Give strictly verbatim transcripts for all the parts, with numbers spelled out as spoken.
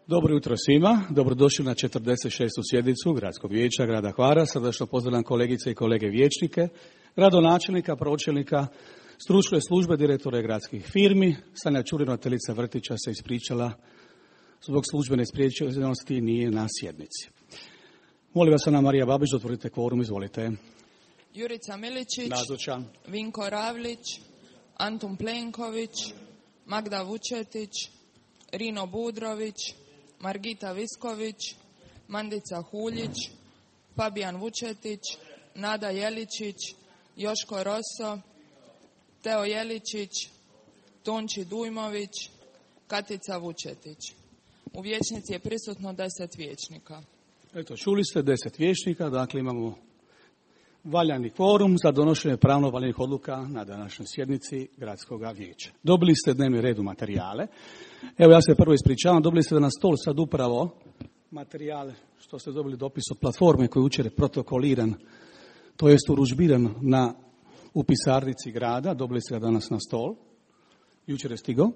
Dobro jutro svima, dobrodošli na četrdeset šestu sjednicu Gradskog vijeća grada Hvara. Srdačno pozdravljam kolegice i kolege vijećnike, gradonačelnika, pročelnika, stručne službe, direktore gradskih firmi. Sanja Čurina, ravnateljica vrtića, se ispričala zbog službene spriječenosti, nije na sjednici. Molim vas, Ana Marija Babić, otvorite kvorum, izvolite. Jurica Miličić, Nazočan. Vinko Ravlić, Antun Plenković, Magda Vučetić, Rino Budrović, Margita Visković, Mandica Huljić, Fabijan Vučetić, Nada Jeličić, Joško Roso, Teo Jeličić, Tonči Dujmović, Katica Vučetić. U vijećnici je prisutno deset vijećnika. Eto, čuli ste deset vijećnika, dakle imamo valjani kvorum za donošenje pravno valjanih odluka na današnjoj sjednici Gradskog vijeća. Dobili ste dnevni red u materijale. Evo, ja se prvo ispričavam, dobili ste na stol sad upravo materijale što ste dobili dopis od platforme koji je jučer protokoliran, to jest urudžbiran na u pisarnici grada, dobili ste ga danas na stol, jučer je stigao.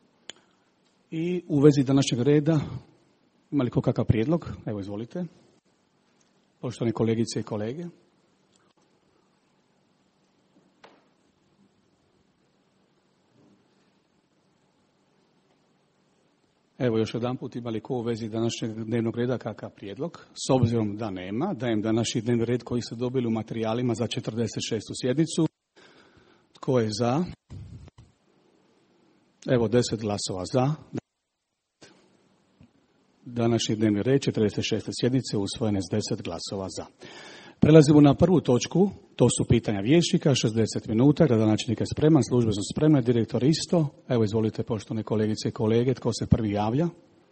I u vezi današnjeg reda, ima li ko kakav prijedlog? Evo, izvolite. Poštovane kolegice i kolege. Evo, još jedan put, ima li ko u vezi današnjeg dnevnog reda kakav prijedlog? S obzirom da nema, dajem današnji dnevni red koji ste dobili u materijalima za četrdeset šestu sjednicu. Tko je za? Evo, deset glasova za. Današnji dnevni red četrdeset šeste sjednice usvojen je s deset glasova za. Prelazimo na prvu točku, to su pitanja vijećnika, šezdeset minuta, gradonačelnik je spreman, službe su spremne, direktor isto. Evo, izvolite, poštovane kolegice i kolege, tko se prvi javlja?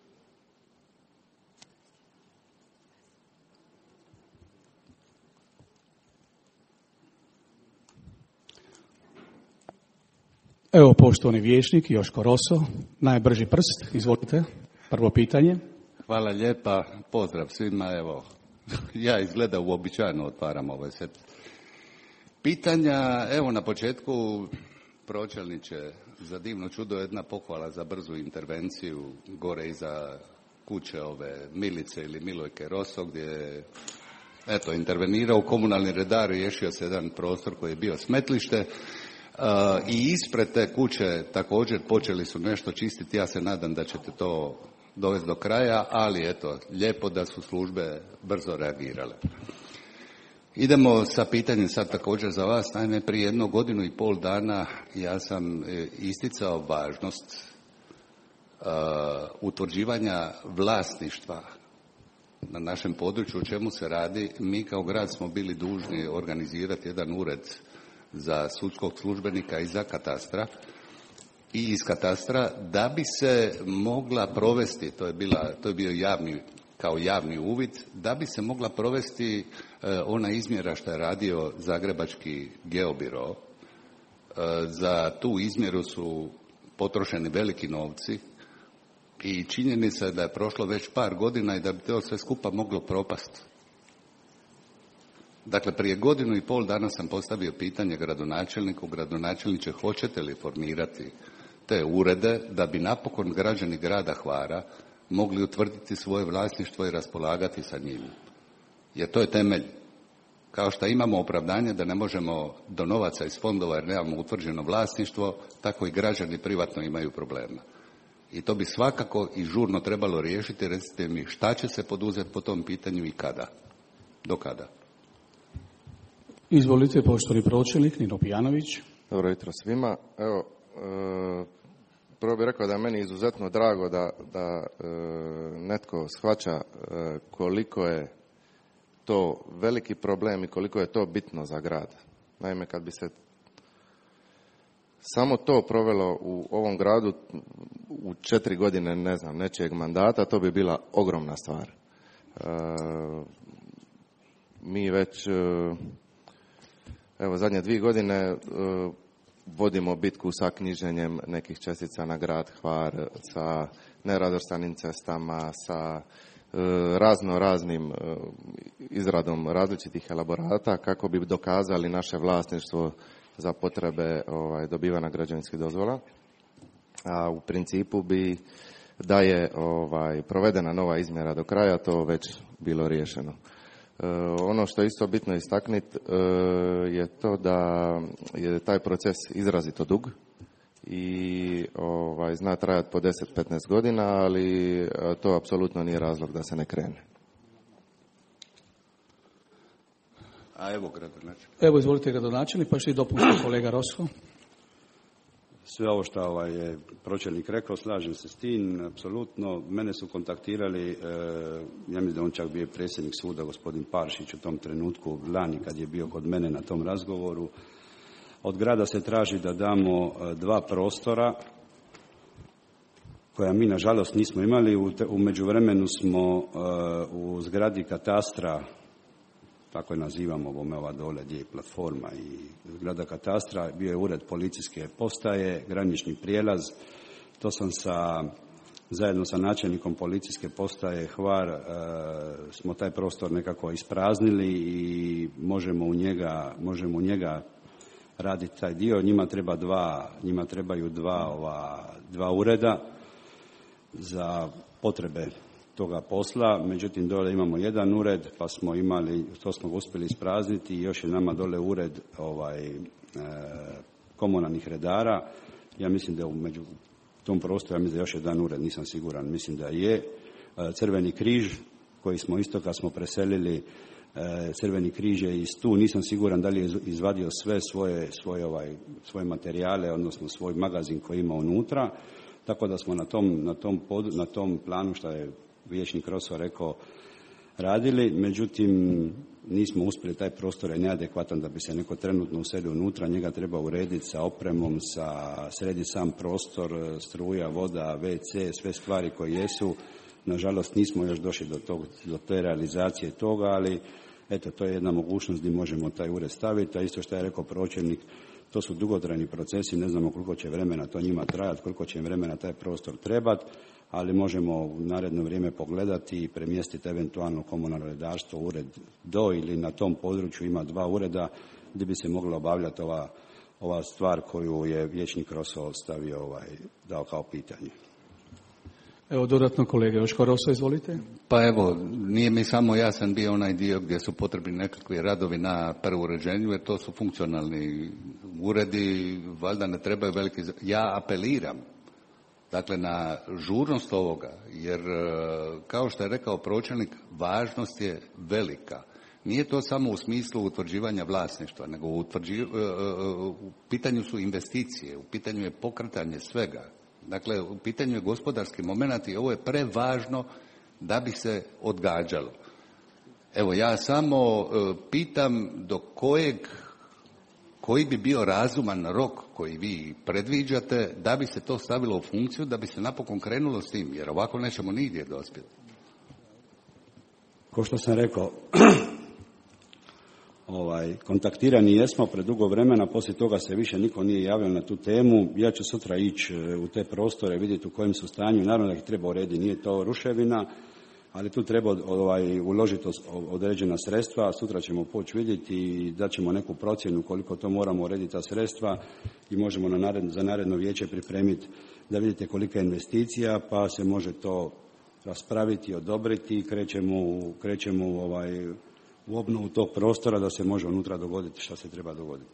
Evo, poštovani vijećnik Joško Roso, najbrži prst, izvolite, prvo pitanje. Hvala lijepa, pozdrav svima, evo, ja izgleda uobičajeno otvaram ovaj set. Pitanja, evo na početku, pročelniče, za divno čudo jedna pohvala za brzu intervenciju gore iza kuće ove Milice ili Milojke Roso, gdje je, eto, intervenirao komunalni redar i riješio se jedan prostor koji je bio smetlište. Uh, I ispred te kuće također počeli su nešto čistiti, ja se nadam da ćete to dovesti do kraja, ali eto, lijepo da su službe brzo reagirale. Idemo sa pitanjem sad također za vas. Naime, prije jednu godinu i pol dana ja sam isticao važnost uh, utvrđivanja vlasništva na našem području, o čemu se radi. Mi kao grad smo bili dužni organizirati jedan ured za sudskog službenika i za katastra i iz katastra, da bi se mogla provesti, to je, bila, to je bio javni, kao javni uvid, da bi se mogla provesti eh, ona izmjera što je radio Zagrebački geobiro. Eh, za tu izmjeru su potrošeni veliki novci i činjenica je da je prošlo već par godina i da bi to sve skupa moglo propasti. Dakle, prije godinu i pol dana sam postavio pitanje gradonačelniku, gradonačelniče, hoćete li formirati te urede da bi napokon građani grada Hvara mogli utvrditi svoje vlasništvo i raspolagati sa njim. Jer to je temelj. Kao što imamo opravdanje da ne možemo do novaca iz fondova jer nemamo utvrđeno vlasništvo, tako i građani privatno imaju problema. I to bi svakako i žurno trebalo riješiti. Recite mi, šta će se poduzeti po tom pitanju i kada? Do kada? Izvolite, poštovani pročelnik Nino Pijanović. Dobro jutro svima. Evo, e, prvo bih rekao da je meni izuzetno drago da, da e, netko shvaća e, koliko je to veliki problem i koliko je to bitno za grad. Naime, kad bi se samo to provelo u ovom gradu u četiri godine, ne znam, nečijeg mandata, to bi bila ogromna stvar. E, mi već... E, Evo, zadnje dvije godine uh, vodimo bitku sa knjiženjem nekih čestica na grad Hvar, sa nerazvrstanim cestama, sa uh, razno raznim uh, izradom različitih elaborata kako bi dokazali naše vlasništvo za potrebe ovaj, dobivanja građevinskih dozvola. A u principu bi da je ovaj, provedena nova izmjera do kraja, to već bilo riješeno. E, ono što je isto bitno istaknuti e, je to da je taj proces izrazito dug i ovaj, zna trajati po deset do petnaest godina, ali to apsolutno nije razlog da se ne krene. A evo gradonačelnik. Evo izvolite gradonačelnik, pa što i dopunski kolega Rosko. Sve ovo što ovaj je pročelnik rekao, slažem se s tim, apsolutno. Mene su kontaktirali, e, ja mislim da on čak bio predsjednik suda, gospodin Paršić u tom trenutku, lani kad je bio kod mene na tom razgovoru. Od grada se traži da damo e, dva prostora koja mi nažalost nismo imali. U, te, u međuvremenu smo e, u zgradi katastra, tako je nazivamo ovome ova dole gdje je platforma i zgrada katastra, bio je ured policijske postaje, granični prijelaz. To sam sa, zajedno sa načelnikom policijske postaje Hvar e, smo taj prostor nekako ispraznili i možemo u njega, možemo u njega raditi taj dio. Njima treba dva, njima trebaju dva, ova, dva ureda za potrebe toga posla, međutim dole imamo jedan ured, pa smo imali, to smo uspjeli isprazniti i još je nama dole ured ovaj, e, komunalnih redara. Ja mislim da u među tom prostoru, ja mislim da je još jedan ured, nisam siguran, mislim da je. E, Crveni križ, koji smo isto kad smo preselili, e, Crveni križ je iz tu, nisam siguran da li je izvadio sve svoje, svoje, ovaj, svoje materijale, odnosno svoj magazin koji ima unutra, tako da smo na tom, na tom, pod, na tom planu što je vijećnik Roso rekao radili, međutim nismo uspjeli, taj prostor je neadekvatan da bi se neko trenutno uselio unutra, njega treba urediti sa opremom, sa sredi sam prostor, struja, voda, ve ce, sve stvari koje jesu. Nažalost nismo još došli do, tog, do te realizacije toga, ali eto, to je jedna mogućnost gdje možemo taj ured staviti, a isto što je rekao pročelnik, to su dugotrajni procesi, ne znamo koliko će vremena to njima trajati, koliko će im vremena taj prostor trebati, ali možemo u naredno vrijeme pogledati i premjestiti eventualno komunalno redarstvo ured do ili na tom području ima dva ureda gdje bi se mogla obavljati ova, ova stvar koju je vijećnik Roso stavio, ovaj, dao kao pitanje. Evo dodatno kolega Joško Roso, izvolite. Pa evo, nije mi samo jasan bio onaj dio gdje su potrebni nekakvi radovi na preuređenju, jer to su funkcionalni uredi, valjda ne trebaju veliki... Ja apeliram, dakle, na žurnost ovoga, jer kao što je rekao pročelnik, važnost je velika. Nije to samo u smislu utvrđivanja vlasništva, nego u, utvrđi, u pitanju su investicije, u pitanju je pokretanje svega. Dakle, u pitanju je gospodarski moment i ovo je prevažno da bi se odgađalo. Evo, ja samo pitam do kojeg, koji bi bio razuman rok koji vi predviđate da bi se to stavilo u funkciju, da bi se napokon krenulo s tim, jer ovako nećemo nigdje dospjeti. Ko što sam rekao, ovaj, kontaktirani jesmo predugo vremena, poslije toga se više niko nije javio na tu temu. Ja ću sutra ići u te prostore, vidjeti u kojem su stanju, naravno da ih treba urediti, nije to ruševina, ali tu treba ovaj, uložiti određena sredstva. Sutra ćemo poći vidjeti i daćemo neku procjenu koliko to moramo urediti ta sredstva i možemo na naredno, za naredno vijeće pripremiti da vidite kolika je investicija, pa se može to raspraviti, odobriti i krećemo, krećemo u, ovaj, u obnovu tog prostora da se može unutra dogoditi što se treba dogoditi.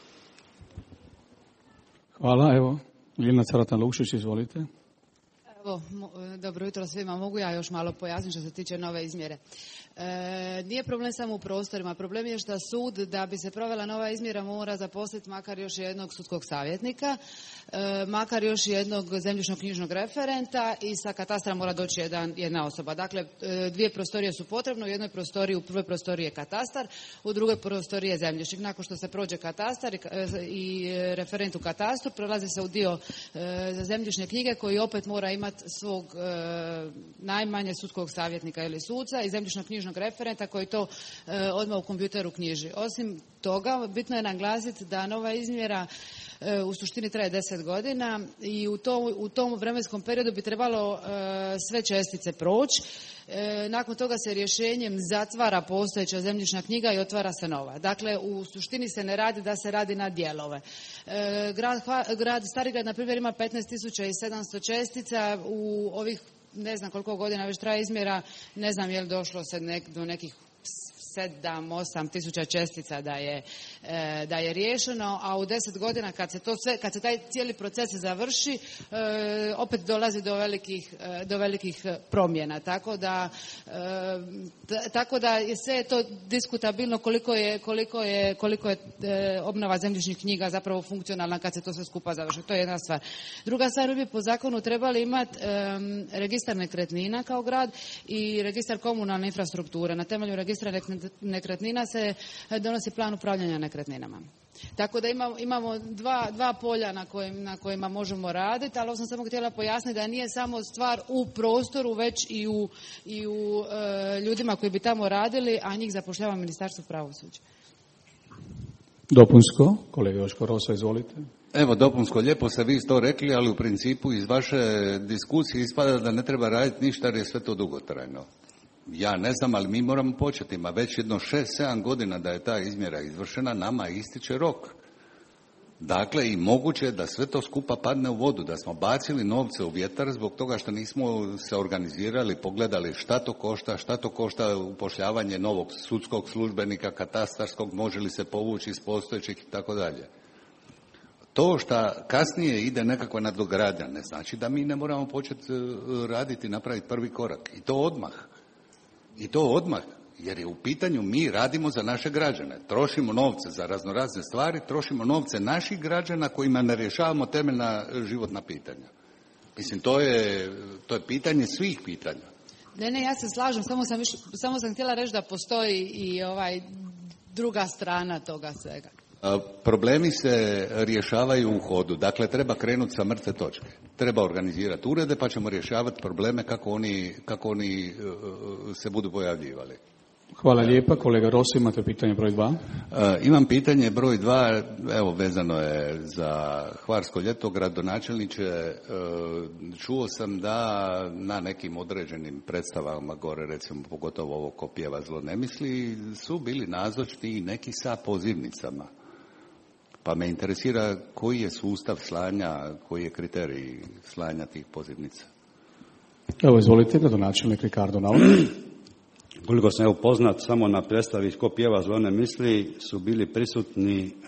Hvala, evo, Ljiljana Caratan-Lukšić, izvolite. Evo, dobro jutro svima. Mogu ja još malo pojasniti što se tiče nove izmjere. E, nije problem samo u prostorima. Problem je što sud, da bi se provela nova izmjera, mora zaposliti makar još jednog sudskog savjetnika, e, makar još jednog zemljišno-knjižnog referenta i sa katastra mora doći jedan, jedna osoba. Dakle, dvije prostorije su potrebne. U jednoj prostoriji, u prvoj prostoriji je katastar, u drugoj prostoriji je zemljišnik. Nakon što se prođe katastar i, i referent u katastru, prelazi se u dio e, za zemljišne knjige koji opet mora imati svog e, najmanje sudskog savjetnika ili suca i zemljišno-knjižnog referenta koji to e, odmah u kompjuteru knjiži. Osim toga, bitno je naglasiti da nova izmjera u suštini traje deset godina i u tom, u tom vremenskom periodu bi trebalo sve čestice proći. Nakon toga se rješenjem zatvara postojeća zemljišna knjiga i otvara se nova. Dakle, u suštini se ne radi da se radi na dijelove. Grad, grad Starigrad, na primjer, ima petnaest tisuća sedamsto čestica. U ovih ne znam koliko godina već traje izmjera, ne znam je li došlo se nek, do nekih sedam, osam tisuća čestica da je, e, da je riješeno, a u deset godina kad se to sve, kad se taj cijeli proces završi, e, opet dolazi do velikih, e, do velikih promjena. Tako da, e, t- tako da je sve to diskutabilno koliko je, koliko je, koliko je e, obnova zemljišnih knjiga zapravo funkcionalna kad se to sve skupa završi. To je jedna stvar. Druga stvar, mi bi po zakonu trebali imati e, registar nekretnina kao grad i registar komunalne infrastrukture. Na temelju registra nekretnina se donosi plan upravljanja nekretninama. Tako da imamo, imamo dva, dva polja na, kojim, na kojima možemo raditi, ali ovo sam samo htjela pojasniti da nije samo stvar u prostoru, već i u, i u e, ljudima koji bi tamo radili, a njih zapošljava Ministarstvo pravosuđa. Dopunsko, kolega Joško Rosa, izvolite. Evo, dopunsko, lijepo ste vi to rekli, ali u principu iz vaše diskusije ispada da ne treba raditi ništa jer je sve to dugotrajno. Ja ne znam, ali mi moramo početi, ma već jedno šest, sedam godina da je ta izmjera izvršena, nama ističe rok. Dakle, i moguće je da sve to skupa padne u vodu, da smo bacili novce u vjetar zbog toga što nismo se organizirali, pogledali šta to košta, šta to košta upošljavanje novog sudskog službenika, katastarskog, može li se povući iz postojećih i tako dalje. To što kasnije ide nekakva nadogradnja ne znači da mi ne moramo početi raditi, napraviti prvi korak. I to odmah. I to odmah, jer je u pitanju mi radimo za naše građane. Trošimo novce za raznorazne stvari, trošimo novce naših građana kojima ne rješavamo temeljna životna pitanja. Mislim, to je, to je pitanje svih pitanja. Ne, ne, ja se slažem, samo sam, viš, samo sam htjela reći da postoji i ovaj druga strana toga svega. Problemi se rješavaju u hodu, dakle treba krenuti sa mrtve točke. Treba organizirati urede pa ćemo rješavati probleme kako oni, kako oni se budu pojavljivali. Hvala lijepa. Kolega Rossi, imate pitanje broj dva? E, imam pitanje broj dva, evo vezano je za Hvarsko ljeto, gradonačelniče. E, čuo sam da na nekim određenim predstavama gore, recimo pogotovo ovo ko pjeva zlo ne misli, su bili nazočni i neki sa pozivnicama. Pa me interesira koji je sustav slanja, koji je kriterij slanja tih pozivnica. Evo, izvolite, gradonačelnik Ricardo Naul. Koliko sam evo poznat, samo na predstavi Ko pjeva zlo ne misli su bili prisutni, e,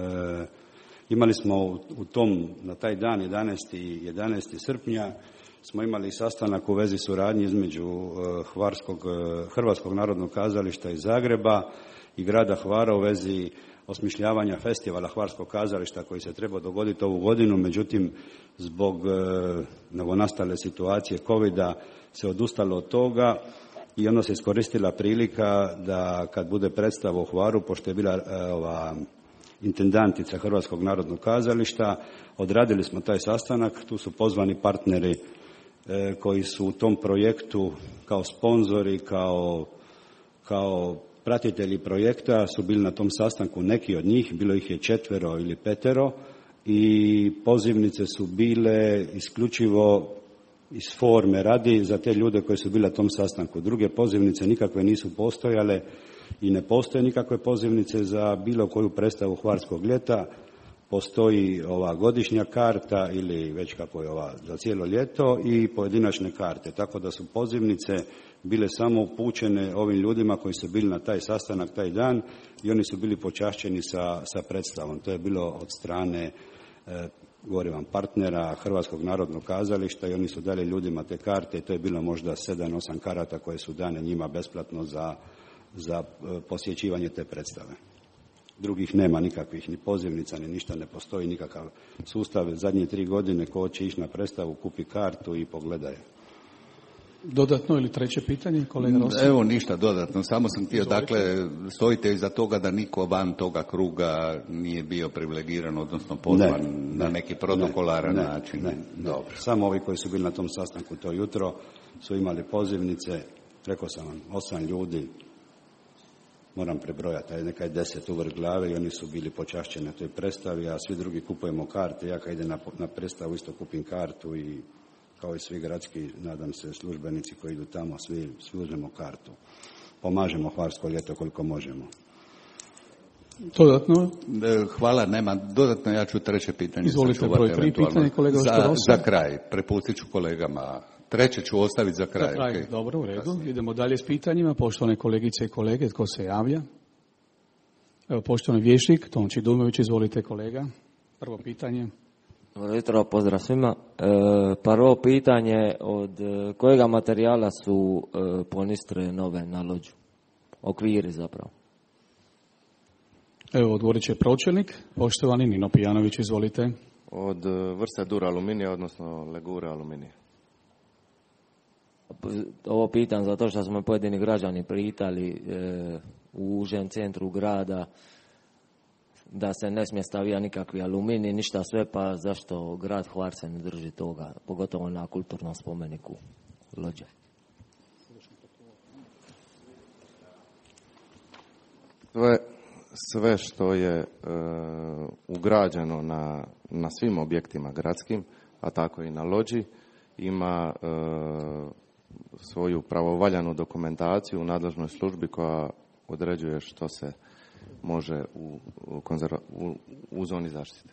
imali smo u, u tom, na taj dan jedanaesti srpnja, smo imali sastanak u vezi suradnje između e, Hvarskog, e, Hrvatskog narodnog kazališta iz Zagreba i grada Hvara u vezi osmišljavanja festivala Hvarskog kazališta koji se treba dogoditi ovu godinu, međutim zbog e, novonastale situacije covida se odustalo od toga i onda se iskoristila prilika da kad bude predstava u Hvaru, pošto je bila e, ova intendantica Hrvatskog narodnog kazališta, odradili smo taj sastanak, tu su pozvani partneri e, koji su u tom projektu kao sponzori, kao, kao pratitelji projekta su bili na tom sastanku, neki od njih, bilo ih je četvero ili petero i pozivnice su bile isključivo iz forme radi za te ljude koji su bili na tom sastanku. Druge pozivnice nikakve nisu postojale i ne postoje nikakve pozivnice za bilo koju predstavu Hvarskog ljeta. Postoji ova godišnja karta ili već kako je ova za cijelo ljeto i pojedinačne karte. Tako da su pozivnice bile samo upućene ovim ljudima koji su bili na taj sastanak taj dan i oni su bili počašćeni sa, sa predstavom. To je bilo od strane e, govorim vam, partnera Hrvatskog narodnog kazališta i oni su dali ljudima te karte i to je bilo možda sedam, osam karata koje su dane njima besplatno za, za posjećivanje te predstave. Drugih nema nikakvih, ni pozivnica, ni ništa, ne postoji nikakav sustav. Zadnje tri godine ko hoće ići na predstavu, kupi kartu i pogleda je. Dodatno ili treće pitanje, kolega Rossi? Evo ništa dodatno, samo sam htio, dakle, stojite iza toga da niko van toga kruga nije bio privilegiran, odnosno pozvan ne, na ne, neki protokolaran ne, način. Ne, ne, dobro. Samo ovi koji su bili na tom sastanku to jutro su imali pozivnice, rekao sam vam, osam ljudi, moram prebrojati, a neka je deset uvrh glave i oni su bili počašćeni na toj predstavi, a svi drugi kupujemo karte. Ja kad idem na, na predstavu isto kupim kartu i kao i svi gradski, nadam se, službenici koji idu tamo, svi, svi uzmemo kartu. Pomažemo Hvarsko ljeto koliko možemo. Dodatno? Hvala, nema. Dodatno ja ću treće pitanje. Izvolite, broj tri pitanje, kolega za, za kraj, prepustit ću kolegama. Treće ću ostaviti za kraj. Za kraj, okay. Dobro, u redu. Kasnije. Idemo dalje s pitanjima. Poštovane kolegice i kolege, tko se javlja? Evo, poštovani vijećnik, Tonči Dujmović, izvolite kolega. Prvo pitanje. Dobro jutro, pozdrav svima. E, prvo pitanje, od kojega materijala su e, ponistre nove na lođu? Okviri zapravo. Evo, odgovorit će pročelnik. Poštovani Nino Pijanović, izvolite. Od vrste Dura aluminija, odnosno Legura aluminija. Ovo pitam zato što su me pojedini građani pitali e, u užem centru grada da se ne smije stavija nikakvi aluminij, ništa sve, pa zašto grad Hvar se ne drži toga, pogotovo na kulturnom spomeniku lođe. Sve, sve što je e, ugrađeno na, na svim objektima gradskim, a tako i na lođi, ima e, svoju pravovaljanu dokumentaciju u nadležnoj službi koja određuje što se može u, u, konzerva, u, u zoni zaštite.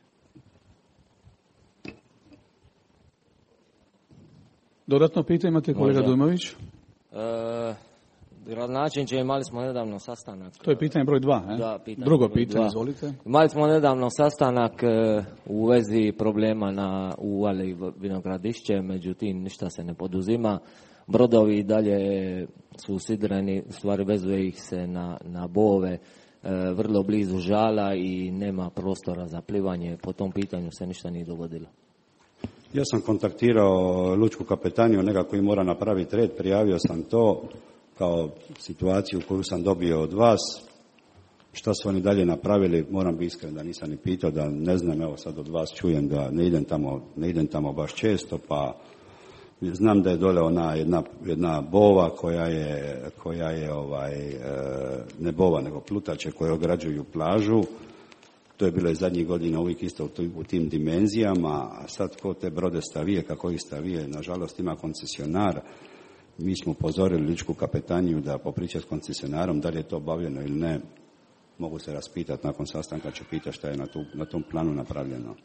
Dodatno pitanje imate kolega Dujmović? E, Gradonačelniče, imali smo nedavno sastanak. To je pitanje broj dva, eh? Da, pitanje Drugo broj pitanje, dva. izvolite. Imali smo nedavno sastanak e, u vezi problema na, u Ali Vinogradišće, međutim ništa se ne poduzima. Brodovi dalje su sidreni, stvari vezuje ih se na, na bove, e, vrlo blizu žala i nema prostora za plivanje. Po tom pitanju se ništa nije dogodilo. Ja sam kontaktirao lučku kapetaniju, nekako im mora napraviti red, prijavio sam to kao situaciju koju sam dobio od vas. Šta su oni dalje napravili, moram biti iskren da nisam ni pitao, da ne znam, evo sad od vas čujem da ne idem tamo, ne idem tamo baš često, pa znam da je dole ona jedna, jedna bova koja je, koja je ovaj, ne bova nego plutače koje ograđuju plažu. To je bilo i zadnjih godina uvijek isto u tim dimenzijama, a sad ko te brode stavije, kako ih stavije, nažalost ima koncesionar. Mi smo upozorili lučku kapetaniju da popriča s koncesionarom da li je to obavljeno ili ne. Mogu se raspitati nakon sastanka, ću pitati šta je na, tu, na tom planu napravljeno.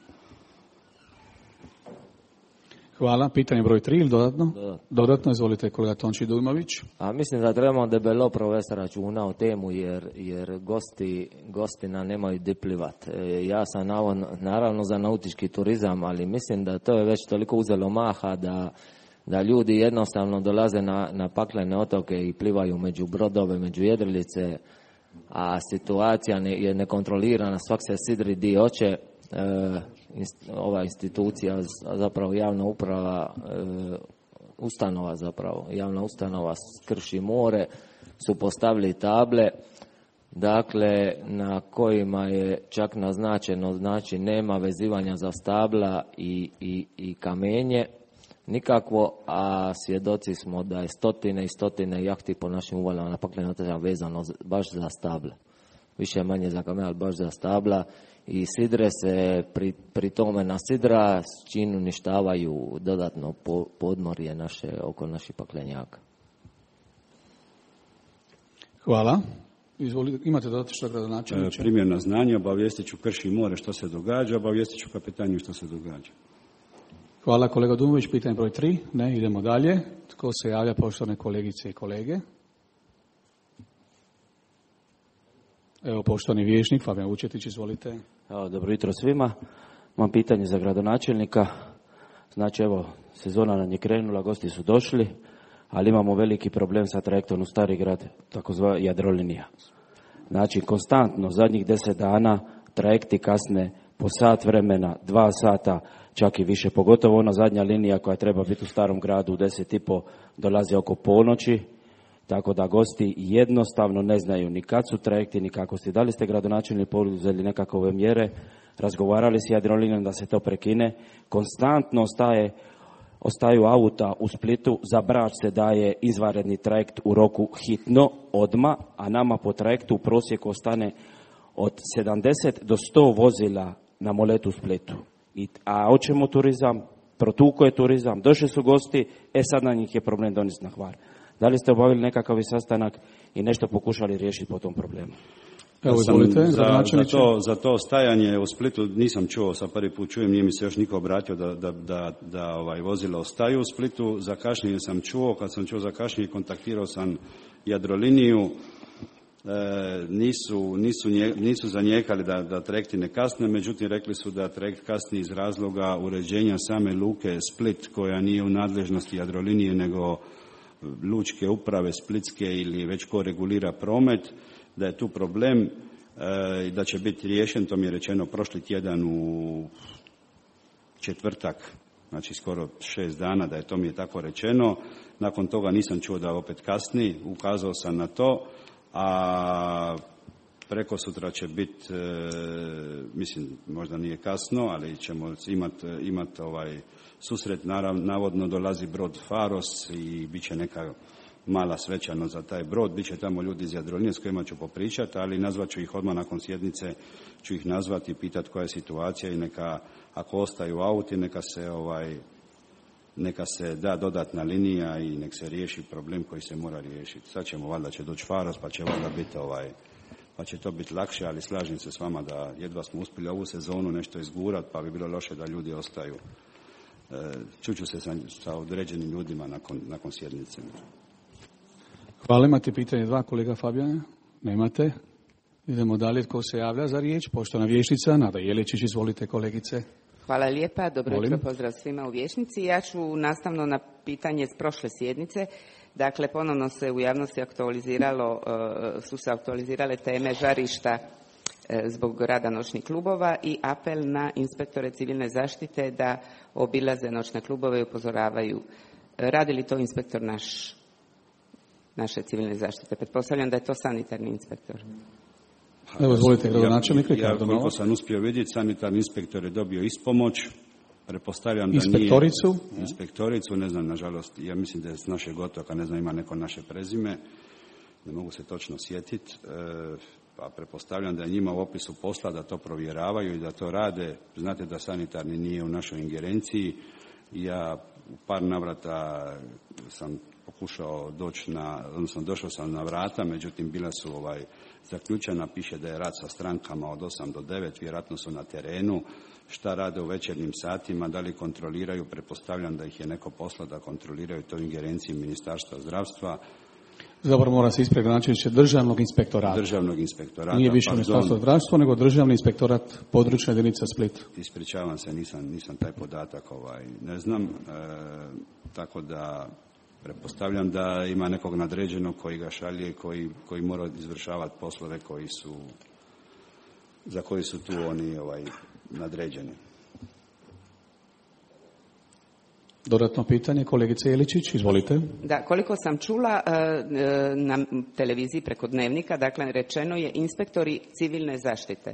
Hvala. Pitanje broj tri ili dodatno? Dodatno. Dodatno, izvolite kolega Tonči Dujmović. A mislim da trebamo debelo provesti računa o temu jer, jer gosti, gostina nemaju di plivat. E, ja sam navon, naravno za nautički turizam, ali mislim da to je već toliko uzelo maha da, da ljudi jednostavno dolaze na, na paklene otoke i plivaju među brodove, među jedrilice, a situacija ne, je nekontrolirana, svak se sidri di hoće. E, inst, ova institucija, zapravo javna uprava, e, ustanova zapravo, javna ustanova Krši more, su postavili table, dakle, na kojima je čak naznačeno, znači nema vezivanja za stabla i, i, i kamenje, nikakvo, a svjedoci smo da je stotine i stotine jahti po našim uvalama na paklenim otocima vezano baš za stabla. Više manje za kamen, ali baš za stabla. I sidre se pri, pri tome nasidra, s čim uništavaju dodatno po, podmorje naše, oko naših paklenjaka. Hvala. Izvolite, imate dodati što gradonačelniče? E, primjer na znanje, obavijestit ću Krši more što se događa, obavijestit ću kapetaniju što se događa. Hvala kolega Dumović, pitanje broj tri. Ne, idemo dalje. Tko se javlja, poštovane kolegice i kolege? Evo, poštovani vijećnik, Fabijan Vučetić, izvolite. Evo, dobro jutro svima. Imam pitanje za gradonačelnika. Znači, evo, sezona nam je krenula, gosti su došli, ali imamo veliki problem sa trajektom u Stari grad, takozvana Jadrolinija. Znači, konstantno, zadnjih deset dana, trajekti kasne po sat vremena, dva sata, čak i više. Pogotovo ona zadnja linija koja treba biti u Starom gradu u deset i po dolazi oko ponoći. Tako da gosti jednostavno ne znaju ni kad su trajekti, ni kako ste. Da li ste gradonačelnik poduzeli nekakve mjere, razgovarali s Jadrolinijom da se to prekine, konstantno staje ostaju auta u Splitu, za Brač se daje izvanredni trajekt u roku hitno, odma, a nama po trajektu u prosjeku ostane od sedamdeset do sto vozila na moletu u Splitu. I, a hoćemo turizam, protuko je turizam, došli su gosti, e sad na njih je problem donesti na Hvar. Da li ste obavili nekakav sastanak i nešto pokušali riješiti po tom problemu? Evo, izvolite, za, za, to, za to stajanje u Splitu nisam čuo, sa prvi put čujem, nije mi se još niko obratio da, da, da, da ovaj, vozila ostaju u Splitu. Za kašnjenje sam čuo, kad sam čuo za kašnjenje kontaktirao sam Jadroliniju, e, nisu, nisu, nje, nisu zanijekali da, da trajekti ne kasne, međutim rekli su da trajekt kasni iz razloga uređenja same luke Split, koja nije u nadležnosti Jadrolinije nego lučke uprave Splitske ili već ko regulira promet, da je tu problem e, i da će biti riješen, to mi je rečeno prošli tjedan u četvrtak, znači skoro šest dana, da je to mi je tako rečeno. Nakon toga nisam čuo da opet kasni, ukazao sam na to, a preko sutra će biti, e, mislim, možda nije kasno, ali ćemo imati imat ovaj susret, naravno, navodno dolazi brod Faros i bit će neka mala svečano za taj brod, bit će tamo ljudi iz Jadrolinije s kojima ću popričati, ali nazvat ću ih odmah nakon sjednice, ću ih nazvati i pitati koja je situacija i neka, ako ostaju u auti, neka se ovaj, neka se da dodatna linija i nek se riješi problem koji se mora riješiti. Sad ćemo, valjda će doći Faros, pa će valjda biti ovaj, pa će to biti lakše, ali slažem se s vama da jedva smo uspjeli ovu sezonu nešto izgurati, pa bi bilo loše da ljudi ostaju. E, čuću se sa, sa određenim ljudima nakon, nakon sjednice. Hvala, imate pitanje dva, kolega Fabijana? Nemate? Idemo dalje, tko se javlja za riječ? Poštovana vijećnica Nada Jeličić, izvolite kolegice. Hvala lijepa, dobro Molim. jutro, pozdrav svima u vijećnici. Ja ću nastavno na pitanje s prošle sjednice. Dakle, ponovno se u javnosti aktualiziralo, su se aktualizirale teme žarišta zbog rada noćnih klubova i apel na inspektore civilne zaštite da obilaze noćne klubove i upozoravaju. Radi li to inspektor naš, naše civilne zaštite? Pretpostavljam da je to sanitarni inspektor. Evo, izvolite, gradonačelnik. Ja, ja koliko sam uspio vidjeti, sanitarni inspektor je dobio ispomoć. Pretpostavljam da inspektoricu? Nije, inspektoricu, ne znam, nažalost, ja mislim da je s našeg otoka, ne znam, ima neko naše prezime, ne mogu se točno sjetiti, e, pa pretpostavljam da je njima u opisu posla da to provjeravaju i da to rade. Znate da sanitarni nije u našoj ingerenciji. Ja u par navrata sam pokušao doći na, odnosno došao sam na vrata, međutim bila su ovaj, zaključena, piše da je rad sa strankama od osam do devet, vjerojatno su na terenu. Šta rade u večernjim satima, da li kontroliraju, pretpostavljam da ih je neko poslao da kontroliraju to ingerenciji Ministarstva zdravstva. Zapravo mora se ispraviti, znači će državnog inspektorata. Državnog inspektorata. Nije više Ministarstvo zdravstva, nego državni inspektorat područne jedinice Split. Ispričavam se, nisam, nisam taj podatak ovaj, ne znam, e, tako da pretpostavljam da ima nekog nadređenog koji ga šalje i koji, koji mora izvršavati poslove koji su, za koji su tu oni ovaj, nadređeni. Dodatno pitanje, kolegice Jeličić, izvolite. Da, koliko sam čula na televiziji preko Dnevnika, dakle rečeno je inspektori civilne zaštite.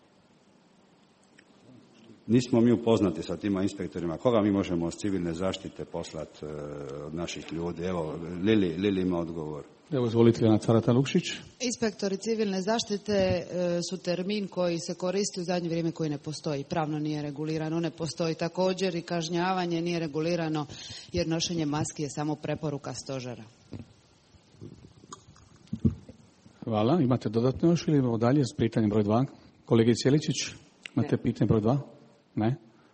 Nismo mi upoznati sa tima inspektorima. Koga mi možemo s civilne zaštite poslati od naših ljudi? Evo, Lili, Lili ima odgovor. Evo, izvolite, Jana Carata Lukšić. Inspektori civilne zaštite su termin koji se koristi u zadnje vrijeme koji ne postoji. Pravno nije regulirano, ne postoji također i kažnjavanje nije regulirano jer nošenje maski je samo preporuka stožera. Hvala. Imate dodatno još ili imamo dalje s pitanjem broj dva? Kolegice Jeličić, imate ne. Pitanje broj dva? Ne.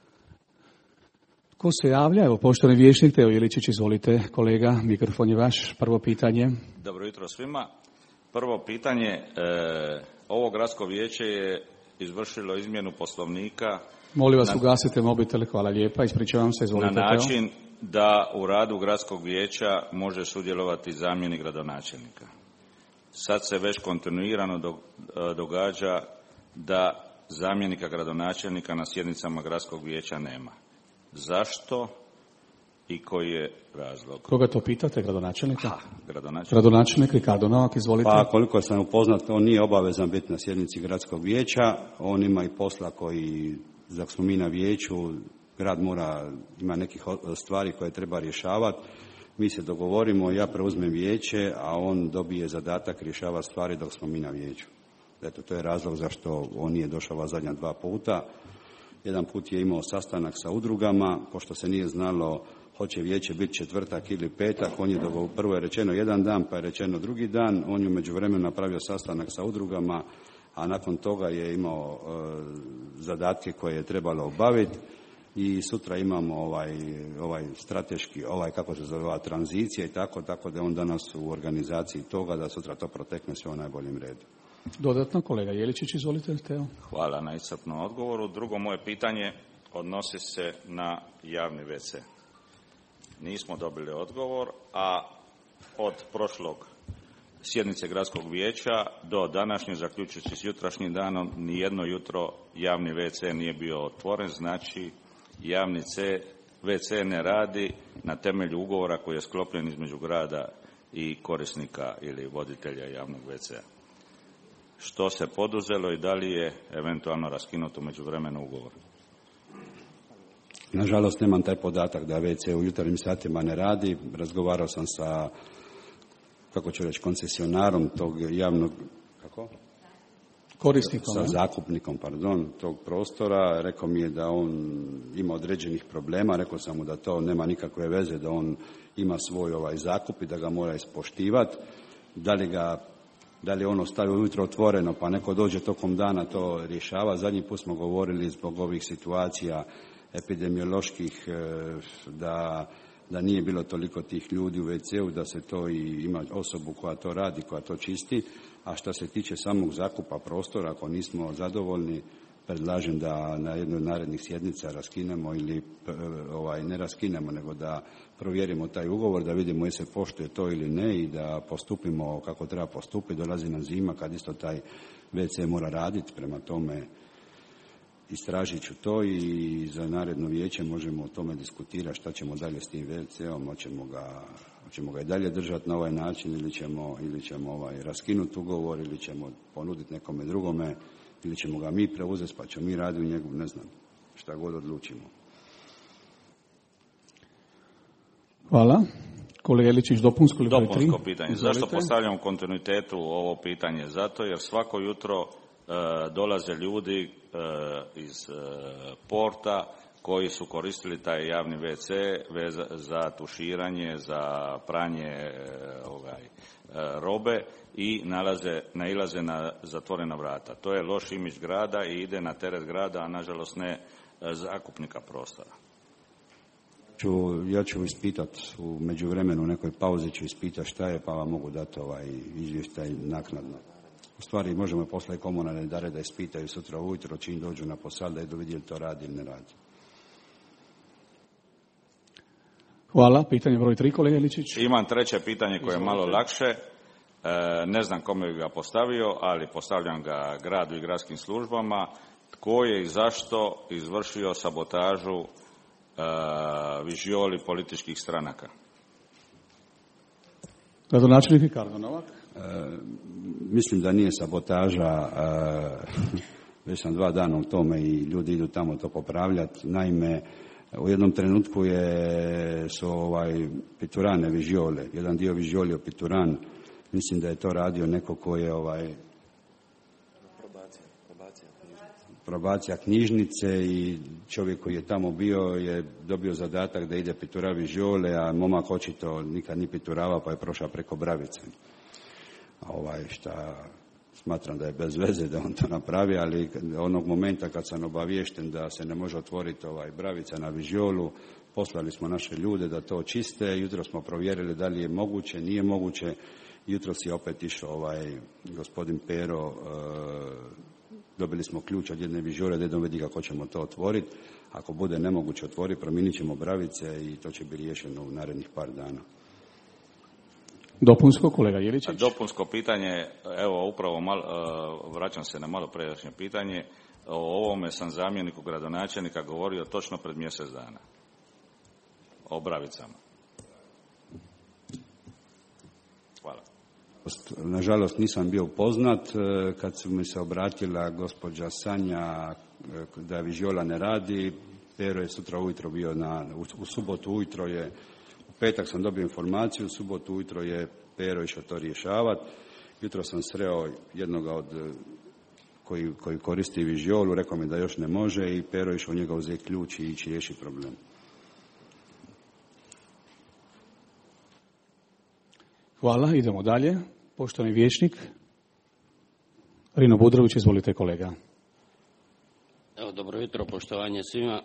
Ko se javlja? Evo, poštovani vijećnik Teo Jeličić, izvolite, kolega, mikrofon je vaš. Prvo pitanje. Dobro jutro svima. Prvo pitanje, e, ovo gradsko vijeće je izvršilo izmjenu poslovnika. Molim vas, na, ugasite mobitele, hvala lijepa, ispričavam se, izvolite. Na način Teo. Da u radu gradskog vijeća može sudjelovati zamjenik gradonačelnika. Sad se već kontinuirano događa da zamjenika gradonačelnika na sjednicama gradskog vijeća nema. Zašto i koji je razlog? Koga to pitate, gradonačelnika? Ha, gradonačelnik. Gradonačelnik Ricardo Novak, izvolite. Pa koliko sam upoznat, on nije obavezan biti na sjednici gradskog vijeća, on ima i posla koji, dok smo mi na vijeću, grad mora, ima nekih stvari koje treba rješavati, mi se dogovorimo, ja preuzmem vijeće, a on dobije zadatak rješava stvari dok smo mi na vijeću. Eto, to je razlog zašto on nije došao ova zadnja dva puta. Jedan put je imao sastanak sa udrugama, pošto se nije znalo hoće vijeće biti četvrtak ili petak, on je dogovor, prvo je rečeno jedan dan, pa je rečeno drugi dan, on je u međuvremenu napravio sastanak sa udrugama, a nakon toga je imao e, zadatke koje je trebalo obaviti i sutra imamo ovaj, ovaj strateški, ovaj kako se zove, tranzicija i tako, tako da je on danas u organizaciji toga da sutra to protekne sve u najboljem redu. Dodatno, kolega Jeličić, izvolite, Teo. Hvala na iscrpnom odgovoru. Drugo moje pitanje odnosi se na javni ve ce. Nismo dobili odgovor, a od prošlog sjednice gradskog vijeća do današnje, zaključujući s jutrašnjim danom, nijedno jutro javni ve ce nije bio otvoren, znači javni ve ce ne radi na temelju ugovora koji je sklopljen između grada i korisnika ili voditelja javnog ve cea. Što se poduzelo i da li je eventualno raskinuto u međuvremenu ugovor? Nažalost, nemam taj podatak da ve ce u jutarnjim satima ne radi. Razgovarao sam sa, kako ću reći, koncesionarom tog javnog, kako? Korisnikom. Sa zakupnikom, pardon, tog prostora. Rekao mi je da on ima određenih problema. Rekao sam mu da to nema nikakve veze, da on ima svoj ovaj zakup i da ga mora ispoštivati. Da li ga Da li je ono stavio ujutro otvoreno, pa neko dođe tokom dana to rješava. Zadnji put smo govorili zbog ovih situacija epidemioloških da, da nije bilo toliko tih ljudi u ve ceu, da se to i ima osobu koja to radi, koja to čisti. A što se tiče samog zakupa prostora, ako nismo zadovoljni, predlažem da na jednoj od narednih sjednica raskinemo ili ovaj, ne raskinemo, nego da provjerimo taj ugovor, da vidimo je se poštuje to ili ne i da postupimo kako treba postupiti. Dolazi nam zima kad isto taj ve ce mora raditi, prema tome istražit ću to i za naredno vijeće možemo o tome diskutirati šta ćemo dalje s tim ve ceom, hoćemo ga, hoćemo ga i dalje držati na ovaj način ili ćemo, ili ćemo ovaj, raskinuti ugovor ili ćemo ponuditi nekome drugome ili ćemo ga mi preuzeti pa ćemo mi raditi u njegu, ne znam, šta god odlučimo. Hvala. Kolega Jeličić, dopunsko ili broj tri? Dopunsko pitanje. Izvolite. Zašto postavljam u kontinuitetu ovo pitanje? Zato jer svako jutro e, dolaze ljudi e, iz e, porta koji su koristili taj javni ve ce veza, za tuširanje, za pranje e, ovaj, e, robe i nalaze, nailaze na zatvorena vrata. To je loš imidž grada i ide na teret grada, a nažalost ne e, zakupnika prostora. Ću, ja ću ispitati u međuvremenu, u nekoj pauzi ću ispitati šta je, pa vam mogu dati ovaj izvještaj naknadno. U stvari možemo poslati komunalne redare da ispitaju sutra ujutro čim dođu na posao da idu vidjeti to radi ili ne radi. Hvala. Pitanje broj tri, kolega Jeličić. Imam treće pitanje koje je malo lakše. E, ne znam kome bi ga postavio, ali postavljam ga gradu i gradskim službama. Tko je i zašto izvršio sabotažu Uh, vižioli političkih stranaka? Gradonačelnik Ricardo Novak. E, mislim da nije sabotaža, e, već sam dva dana u tome i ljudi idu tamo to popravljati. Naime, u jednom trenutku je, su ovaj, piturane vižiole, jedan dio vižioli o pituran, mislim da je to radio neko ko je ovaj, probacija knjižnice i čovjek koji je tamo bio je dobio zadatak da ide pituravi žole, a momak očito nikad ni piturava pa je prošao preko bravice. A ovaj šta smatram da je bez veze da on to napravi, ali onog momenta kad sam obaviješten da se ne može otvoriti ovaj bravica na vižiolu, poslali smo naše ljude da to čiste, jutro smo provjerili da li je moguće, nije moguće, jutro si opet išao ovaj gospodin Pero, e, dobili smo ključ od jedne vižore da idemo vidi kako ćemo to otvoriti. Ako bude nemoguće otvoriti, promijenit ćemo bravice i to će biti riješeno u narednih par dana. Dopunsko, kolega Jeličić. Dopunsko pitanje, evo upravo malo, vraćam se na malo predašnje pitanje. O ovome sam zamjeniku gradonačelnika govorio točno pred mjesec dana. O bravicama. Hvala. Nažalost nisam bio upoznat. Kad su mi se obratila gospođa Sanja da vižola ne radi, Pero je sutra ujutro bio na, u, u subotu ujutro je, u petak sam dobio informaciju, u subotu ujutro je Pero išao to rješavati. Jutro sam sreo jednoga od koji, koji koristi vižiolu, rekao mi da još ne može i Pero išao njega uzeti ključ i ići riješiti problem. Hvala, idemo dalje. Poštovani vijećnik, Rino Budrović, izvolite kolega. Evo, dobro jutro, poštovanje svima.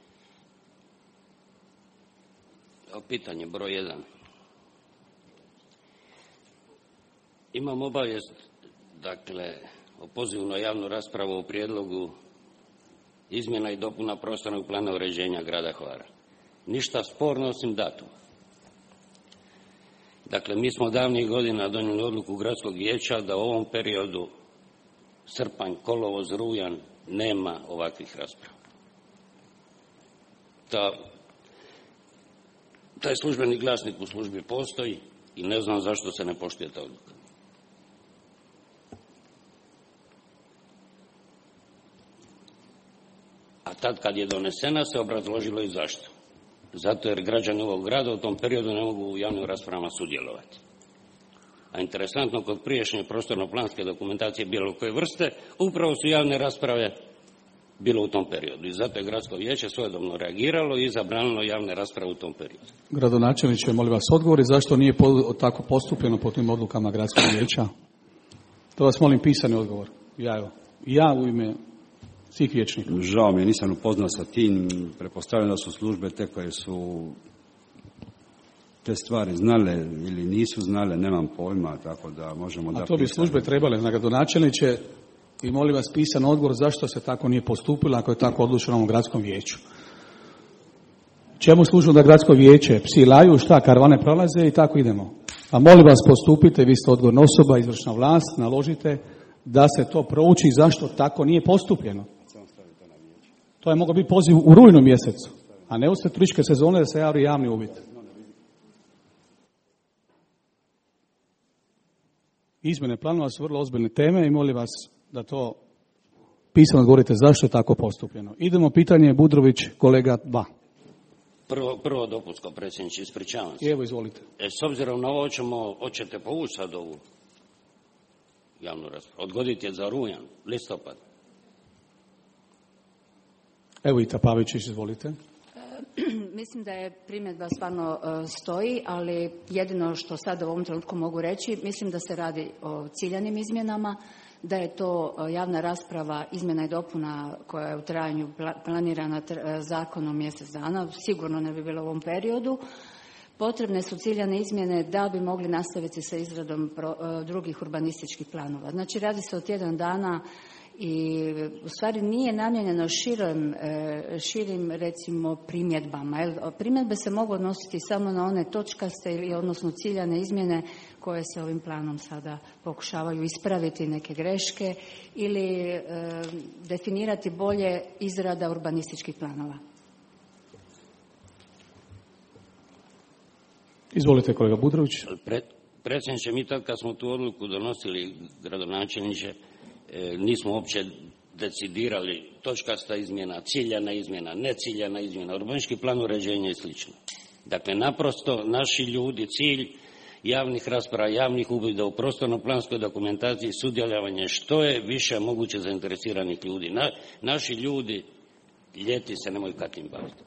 Evo, pitanje broj jedan. Imam obavijest, dakle, o pozivu na javnu raspravu o prijedlogu izmjena i dopuna prostornog plana uređenja grada Hvara. Ništa sporno osim datuma. Dakle, mi smo davnih godina donijeli odluku gradskog vijeća da u ovom periodu srpanj, kolovoz, rujan nema ovakvih rasprava. Ta, taj službeni glasnik u službi postoji i ne znam zašto se ne poštuje ta odluka. A tad kad je donesena se obrazložilo i zašto. Zato jer građani ovog grada u tom periodu ne mogu u javnim raspravama sudjelovati. A interesantno, kod prijašnje prostorno-planske dokumentacije bilo koje vrste, upravo su javne rasprave bilo u tom periodu. I zato je gradsko vijeće svojedobno reagiralo i zabranilo javne rasprave u tom periodu. Gradonačelniče, molim vas odgovori zašto nije po, tako postupljeno po tim odlukama gradskog vijeća? To vas molim pisani odgovor. Ja, evo, ja u ime svih vijećnika. Žao mi je, nisam upoznao sa tim. Pretpostavljam da su službe te koje su te stvari znale ili nisu znale, nemam pojma, tako da možemo da... A to bi službe trebale, na gradonačelniče, i molim vas pisan odgovor zašto se tako nije postupilo ako je tako odlučeno u gradskom vijeću. Čemu služu da gradsko vijeće? Psi laju, šta, karavane prolaze i tako idemo. A molim vas postupite, vi ste odgovorna osoba, izvršna vlast, naložite da se to prouči zašto tako nije postupljeno. To je mogao biti poziv u rujnu mjesecu, a ne usred turističke sezone da se javi javni uvid. Izmjene planova su vrlo ozbiljne teme i molim vas da to pisano odgovorite zašto je tako postupljeno. Idemo pitanje Budrović, kolega dva. Prvo, prvo dopunsko, predsjedniče, ispričavam se. Evo, izvolite. E, s obzirom na ovo ćemo, hoćete povući sad ovu javnu raspravu, odgoditi je za rujan, listopad. Evo i Tapavičić, izvolite. Mislim da je primjedba stvarno stoji, ali jedino što sad u ovom trenutku mogu reći, mislim da se radi o ciljanim izmjenama, da je to javna rasprava izmjena i dopuna koja je u trajanju planirana zakonom mjesec dana, sigurno ne bi bilo u ovom periodu. Potrebne su ciljane izmjene da bi mogli nastaviti sa izradom drugih urbanističkih planova. Znači radi se o tjedan dana i u stvari nije namijenjeno širim, širim recimo primjedbama. Primjedbe se mogu odnositi samo na one točkaste ili odnosno ciljane izmjene koje se ovim planom sada pokušavaju ispraviti, neke greške ili e, definirati bolje izrada urbanističkih planova. Izvolite kolega Budrović. Pre, predsjedniče, mi tad kad smo tu odluku donosili, gradonačelniče, nismo uopće decidirali točkasta izmjena, ciljana izmjena, neciljana izmjena, urbanistički plan uređenja i slično. Dakle, naprosto naši ljudi, cilj javnih rasprava, javnih uvida u prostorno-planskoj dokumentaciji, sudjelovanje što je više moguće zainteresiranih ljudi. Na, naši ljudi ljeti se nemaju kakvim baviti.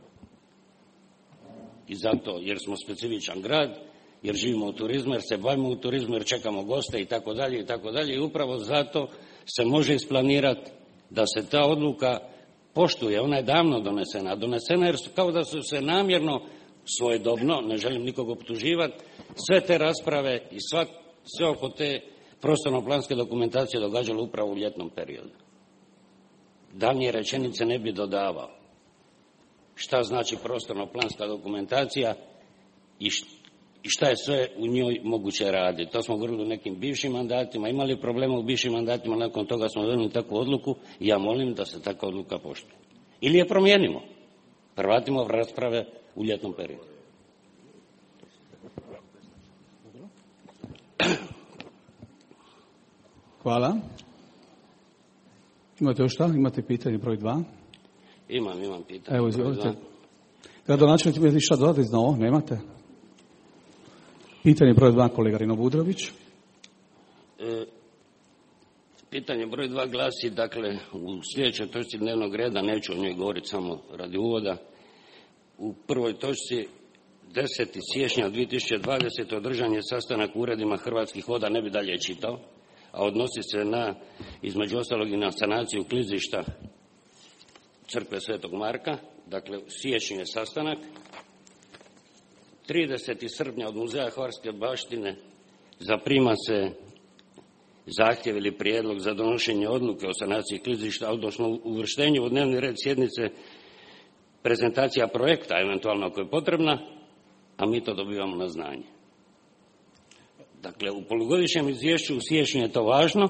I zato, jer smo specifičan grad, jer živimo u turizmu, jer se bavimo u turizmu, jer čekamo goste i tako dalje i tako dalje. I upravo zato se može isplanirati da se ta odluka poštuje. Ona je davno donesena. Donesena jer su kao da su se namjerno svojedobno, ne želim nikog optuživati, sve te rasprave i sva, sve oko te prostorno-planske dokumentacije događalo upravo u ljetnom periodu. Daljnje rečenice ne bi dodavao. Šta znači prostorno-planska dokumentacija i I šta je sve u njoj moguće raditi. To smo govorili u nekim bivšim mandatima, imali problema u bivšim mandatima, nakon toga smo donijeli takvu odluku i ja molim da se takva odluka poštuje. Ili je promijenimo, vratimo rasprave u ljetnom periodu. Hvala. Imate još šta? Imate pitanje broj dva? Imam, imam pitanje. Evo, izvolite. Gradonačelnik, imate šta dodati na ovo? Nemate? Pitanje broj dva, kolega Rino Budrović. E, pitanje broj dva glasi, dakle, u sljedećoj točci dnevnog reda, neću o njoj govoriti samo radi uvoda, u prvoj točci deseti siječnja dvije tisuće dvadesete. održan je sastanak u uredima Hrvatskih voda, ne bi dalje čitao, a odnosi se na, između ostalog i na sanaciju klizišta crkve Svetog Marka, dakle, siječnju je sastanak. tridesetog srpnja od Muzeja Hvarske baštine zaprima se zahtjev ili prijedlog za donošenje odluke o sanaciji klizišta, odnosno uvrštenju u dnevni red sjednice prezentacija projekta, eventualno ako je potrebna, a mi to dobivamo na znanje. Dakle, u polugodišnjem izvješću u siječnju je to važno,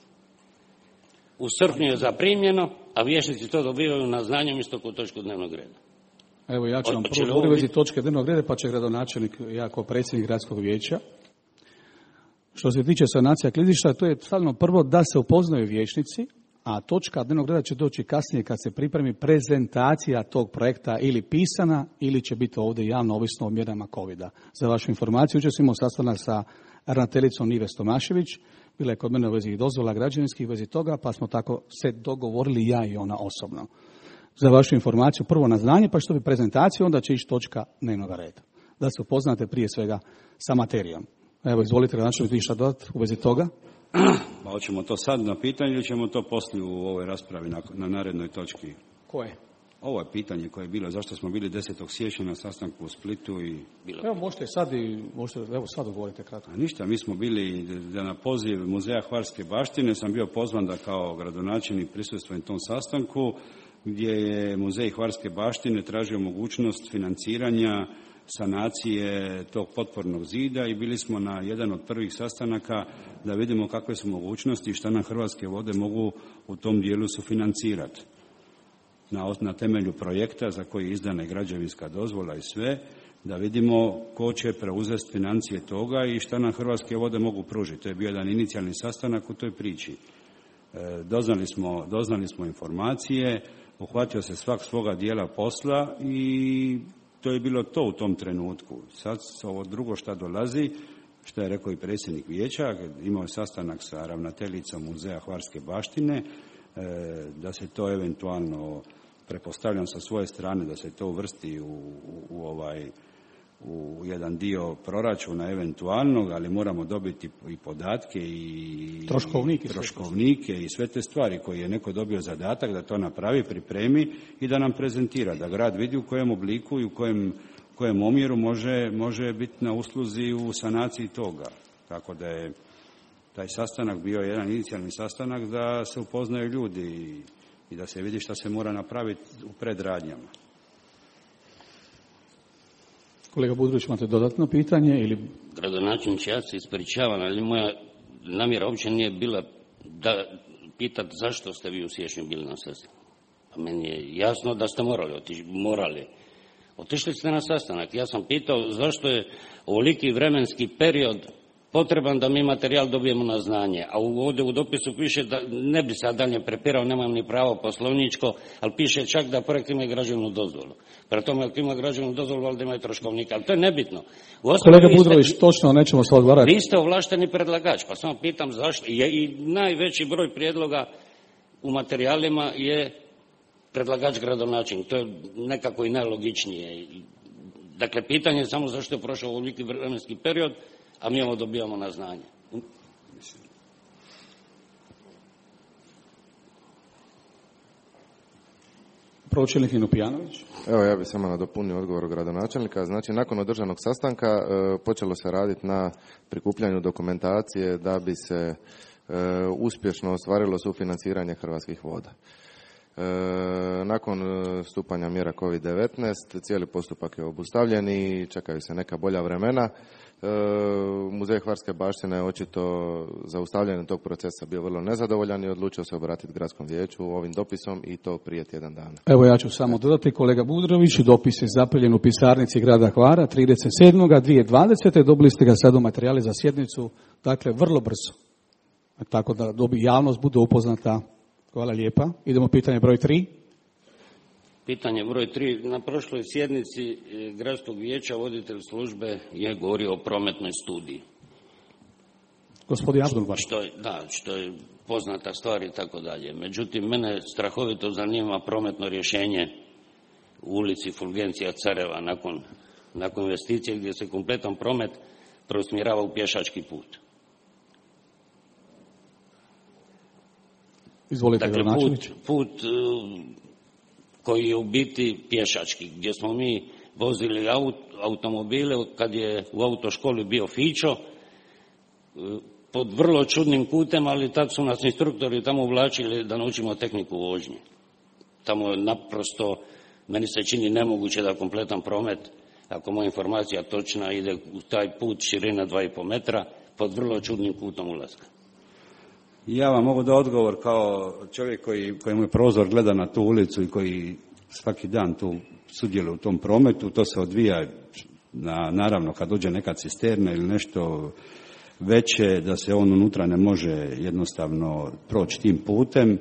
u srpnju je zaprimljeno, a vijećnici to dobivaju na znanje umjesto kod točku dnevnog reda. Evo, ja ću vam Hoće li prvo ovo govoriti biti- točke dnevnog reda, pa će gradonačelnik, ja kao predsjednik gradskog vijeća. Što se tiče sanacija klizišta, to je stavljeno prvo da se upoznaju vijećnici, a točka dnevnog reda će doći kasnije kad se pripremi prezentacija tog projekta ili pisana, ili će biti ovdje javno, ovisno o mjerama covida. Za vašu informaciju, jučer smo imali sastanak sa ravnateljicom Nive Stomašević, bila je kod mene u vezi dozvola građevinskih, u vezi toga, pa smo tako se dogovorili ja i ona osobno. Za vašu informaciju, prvo na znanje, pa što bi prezentaciju, onda će ići točka dnevnog reda. Da se upoznate prije svega sa materijom. Evo, izvolite, gradonačelnik, vi šta dodati u vezi toga? Pa hoćemo to sad na pitanje ili ćemo to poslije u ovoj raspravi na, na narednoj točki? Koje? Ovo je pitanje koje je bilo, zašto smo bili desetog siječnja na sastanku u Splitu i... Evo, možete sad i, možete, evo sad govorite kratko. A ništa, mi smo bili, da na poziv Muzeja Hvarske baštine sam bio pozvan da kao gradonačelnik prisustvujem tom sastanku, gdje je Muzej Hvarske baštine tražio mogućnost financiranja sanacije tog potpornog zida i bili smo na jedan od prvih sastanaka da vidimo kakve su mogućnosti i šta nam Hrvatske vode mogu u tom dijelu sufinancirati. Na, na temelju projekta za koji je izdana i građevinska dozvola i sve, da vidimo ko će preuzeti financije toga i šta nam Hrvatske vode mogu pružiti. To je bio jedan inicijalni sastanak u toj priči. E, doznali smo, doznali smo informacije, uhvatio se svak svoga dijela posla i to je bilo to u tom trenutku. Sad ovo drugo šta dolazi, što je rekao i predsjednik vijeća, imao je sastanak sa ravnateljicom Muzeja Hvarske baštine, e, da se to eventualno, prepostavljam sa svoje strane, da se to uvrsti u, u, u ovaj u jedan dio proračuna eventualnog, ali moramo dobiti i podatke i Troškovnike, i troškovnike i sve te stvari koje je neko dobio zadatak da to napravi, pripremi i da nam prezentira, da grad vidi u kojem obliku i u kojem, kojem omjeru može, može biti na usluzi u sanaciji toga. Tako da je taj sastanak bio jedan inicijalni sastanak da se upoznaju ljudi i, i da se vidi šta se mora napraviti u predradnjama. Kolega Budrović, imate dodatno pitanje ili... Gradonačelnik, ja se ispričavam, ali moja namjera uopće nije bila da pitati zašto ste vi u siječnju bili na sastanku. A meni je jasno da ste morali otići, morali. Otišli ste na sastanak. Ja sam pitao zašto je ovoliki vremenski period potreban da mi materijal dobijemo na znanje. A ovdje u dopisu piše da ne bi sad dalje prepirao, nemam ni pravo poslovničko, ali piše čak da projekt ima i građevnu dozvolu. Prema tome, ako ima građevnu dozvolu, valjda ima i troškovnika, ali to je nebitno. Kolega Budrović, točno, nećemo se odgovarati. Vi ste ovlašteni predlagač, pa samo pitam zašto. I, i najveći broj prijedloga u materijalima je predlagač gradonačelnik. To je nekako i najlogičnije. Dakle, pitanje je samo zašto je prošao ovoliki vremenski period, a mi ovo dobijamo na znanje. Pročelnik Nino Pijanović. Evo, ja bih samo nadopunio odgovor gradonačelnika. Znači, nakon održanog sastanka e, počelo se raditi na prikupljanju dokumentacije da bi se e, uspješno ostvarilo sufinanciranje Hrvatskih voda. E, nakon stupanja mjera kovid devetnaest cijeli postupak je obustavljen i čekaju se neka bolja vremena. E, Muzej Hvarske baštine je očito zaustavljanjem tog procesa bio vrlo nezadovoljan i odlučio se obratiti gradskom vijeću ovim dopisom i to prije tjedan dana. Evo, ja ću samo dodati, kolega Budrović, dopis je zapeljen u pisarnici grada Hvara trideset sedmog dvije tisuće dvadesete. Dobili ste ga sad u materijali za sjednicu, dakle vrlo brzo. Tako da dobi javnost bude upoznata. Hvala lijepa. Idemo pitanje broj tri. Pitanje broj tri. Na prošloj sjednici gradskog vijeća voditelj službe je govorio o prometnoj studiji. Gospodin Abdulbar. Što je, da, što je poznata stvar i tako dalje. Međutim, mene strahovito zanima prometno rješenje u ulici Fulgencija Careva nakon, nakon investicije gdje se kompletan promet preusmjerava u pješački put. Izvolite, dakle, put, put koji je u biti pješački, gdje smo mi vozili aut, automobile kad je u autoškoli bio Fićo, pod vrlo čudnim putem, ali tad su nas instruktori tamo uvlačili da naučimo tehniku vožnje. Tamo je naprosto, meni se čini nemoguće da kompletan promet, ako moja informacija točna, ide u taj put širina dva i pol metra pod vrlo čudnim kutom ulaska. Ja vam mogu da odgovor kao čovjek koji, kojemu je prozor gleda na tu ulicu i koji svaki dan tu sudjeluje u tom prometu. To se odvija, na, naravno, kad dođe neka cisterna ili nešto veće, da se on unutra ne može jednostavno proći tim putem.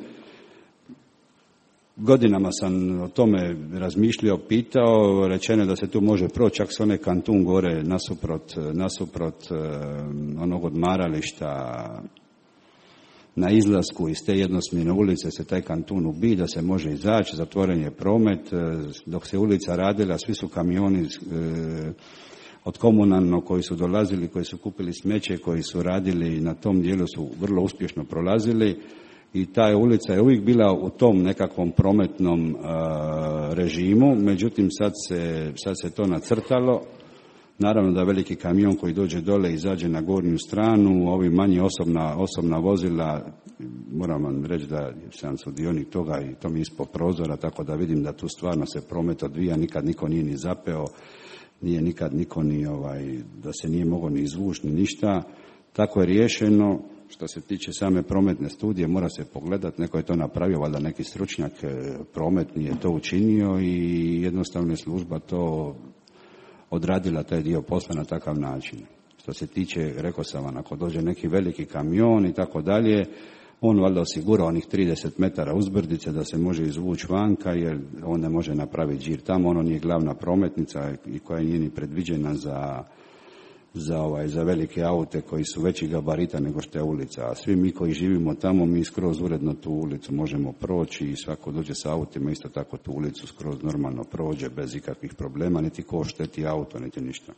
Godinama sam o tome razmišljao, pitao, rečeno da se tu može proći, čak se onaj kantun gore nasuprot, nasuprot onog odmarališta na izlasku iz te jednosmjerne ulice se taj kantun ubi, da se može izaći, zatvoren je promet. Dok se ulica radila, svi su kamioni e, od komunalno koji su dolazili, koji su kupili smeće, koji su radili na tom dijelu su vrlo uspješno prolazili i ta ulica je uvijek bila u tom nekakvom prometnom e, režimu, međutim sad se, sad se to nacrtalo. Naravno da veliki kamion koji dođe dole i izađe na gornju stranu, ovi manji osobna, osobna vozila, moram vam reći da sam sudionik toga i to mi ispod prozora, tako da vidim da tu stvarno se promet odvija, nikad niko nije ni zapeo, nije nikad niko ni ovaj, da se nije mogao ni izvući ni ništa. Tako je riješeno. Što se tiče same prometne studije, mora se pogledati, neko je to napravio, valjda neki stručnjak prometni je to učinio i jednostavno je služba to odradila taj dio posla na takav način. Što se tiče, rekao sam vam, ako dođe neki veliki kamion i tako dalje, on valjda osigura onih trideset metara uzbrdice da se može izvući vanka, jer on ne može napraviti žir tamo, ono nije glavna prometnica i koja nije ni predviđena za, za, ovaj, za velike aute koji su veći gabarita nego što je ulica. A svi mi koji živimo tamo, mi skroz uredno tu ulicu možemo proći i svako dođe sa autima, isto tako tu ulicu skroz normalno prođe bez ikakvih problema, niti ko šteti auto, niti ništa.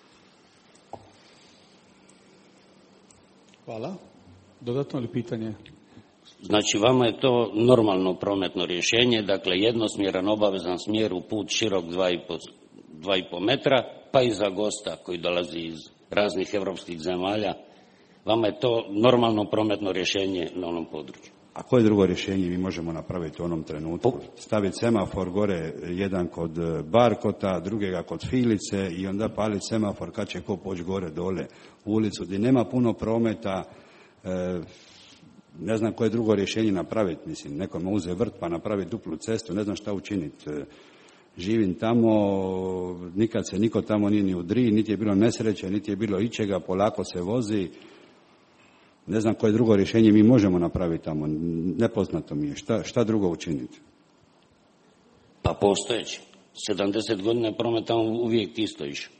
Hvala. Dodatno li pitanje? Znači, vama je to normalno prometno rješenje, dakle jednosmjeran obavezan smjer u put širok dva i pol metra, pa i za gosta koji dolazi iz raznih europskih zemalja. Vama je to normalno prometno rješenje na onom području. A koje drugo rješenje mi možemo napraviti u onom trenutku? Staviti semafor gore, jedan kod Barkota, drugega kod Filice i onda paliti semafor kad će ko poći gore dole u ulicu gdje nema puno prometa. E, ne znam koje drugo rješenje napraviti, mislim, nekome uze vrt pa napravi duplu cestu, ne znam šta učiniti. E, živim tamo, nikad se niko tamo nije ni udri, niti je bilo nesreće, niti je bilo ičega, polako se vozi. Ne znam koje drugo rješenje mi možemo napraviti tamo, nepoznato mi je. Šta, šta drugo učiniti? Pa postojeći. sedamdeset godina promet tamo uvijek isto išao.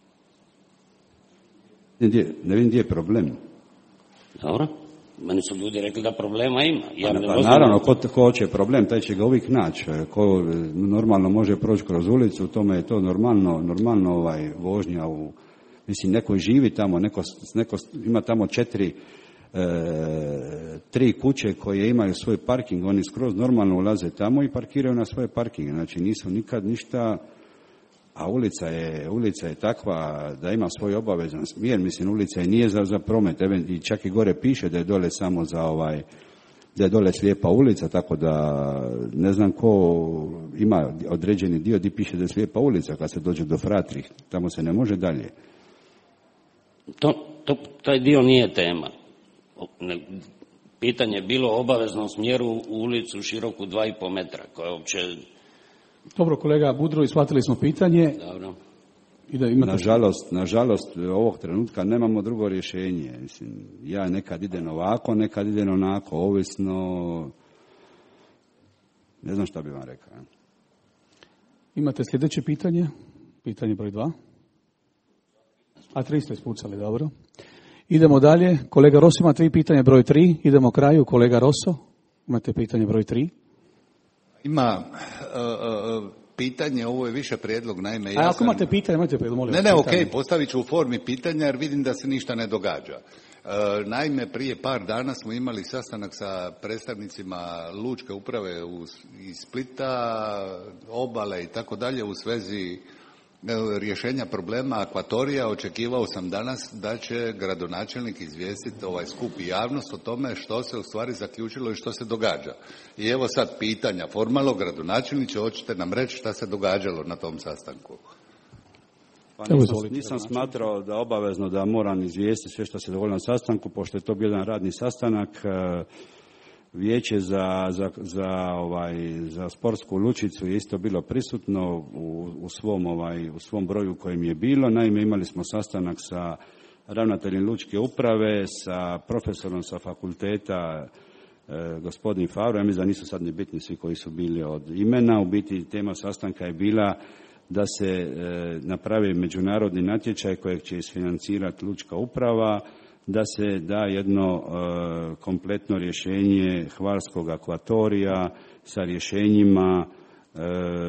Ne, ne vidim gdje je problem. Dobro. Meni su ljudi rekli da problema ima. Ja pa, ne pa, vozim... Naravno, ko, ko hoće problem, taj će ga uvijek naći. Ko normalno može proći kroz ulicu, u tome je to normalno, normalno ovaj, vožnja. U, mislim, neko živi tamo, neko, neko ima tamo četiri, e, tri kuće koje imaju svoj parking, oni skroz normalno ulaze tamo i parkiraju na svoje parkinge. Znači, nisu nikad ništa... A ulica je, ulica je takva da ima svoj obavezan smjer, mislim, ulica i nije za, za promet, i čak i gore piše da je dole samo za ovaj, da je dole slijepa ulica, tako da ne znam ko ima određeni dio gdje piše da je slijepa ulica kad se dođe do Fratrih, tamo se ne može dalje. To, to, taj dio nije tema. Pitanje je bilo o obaveznom smjeru u ulicu široku dva i pol metra, koja je uopće... Dobro, kolega Budro, shvatili smo pitanje. Dobro. I da imate... Nažalost, nažalost, ovog trenutka nemamo drugo rješenje. Mislim, ja nekad idem ovako, nekad idem onako, ovisno... Ne znam šta bi vam rekao. Imate sljedeće pitanje? Pitanje broj dva. A tri ste ispucali, dobro. Idemo dalje. Kolega Rosso ima tri pitanje, broj tri. Idemo kraju. Kolega Rosso, imate pitanje broj tri. Ima uh, uh, pitanje, ovo je više prijedlog, naime... Ja A ako sam... imate pitanje, imate prijedlog, molim. Ne, ne, okej, okay, postavit ću u formi pitanja jer vidim da se ništa ne događa. Uh, naime, prije par dana smo imali sastanak sa predstavnicima Lučke uprave u, iz Splita, Obale i tako dalje u svezi rješenja problema akvatorija. Očekivao sam danas da će gradonačelnik izvijestiti ovaj skup i javnost o tome što se u stvari zaključilo i što se događa. I evo sad pitanja formalno, gradonačelniče, hoćete nam reći šta se događalo na tom sastanku? Pa nisam, nisam smatrao da obavezno da moram izvijestiti sve što se dogodilo na sastanku, pošto je to bio jedan radni sastanak. Vijeće za, za, za, ovaj, za sportsku lučicu je isto bilo prisutno u, u, svom, ovaj, u svom broju kojem je bilo. Naime, imali smo sastanak sa ravnateljem Lučke uprave, sa profesorom sa fakulteta, e, gospodin Favro. Ja mislim da nisu sad ni bitni svi koji su bili od imena. U biti tema sastanka je bila da se e, napravi međunarodni natječaj kojeg će isfinancirati Lučka uprava, da se da jedno e, kompletno rješenje hvarskog akvatorija sa rješenjima e,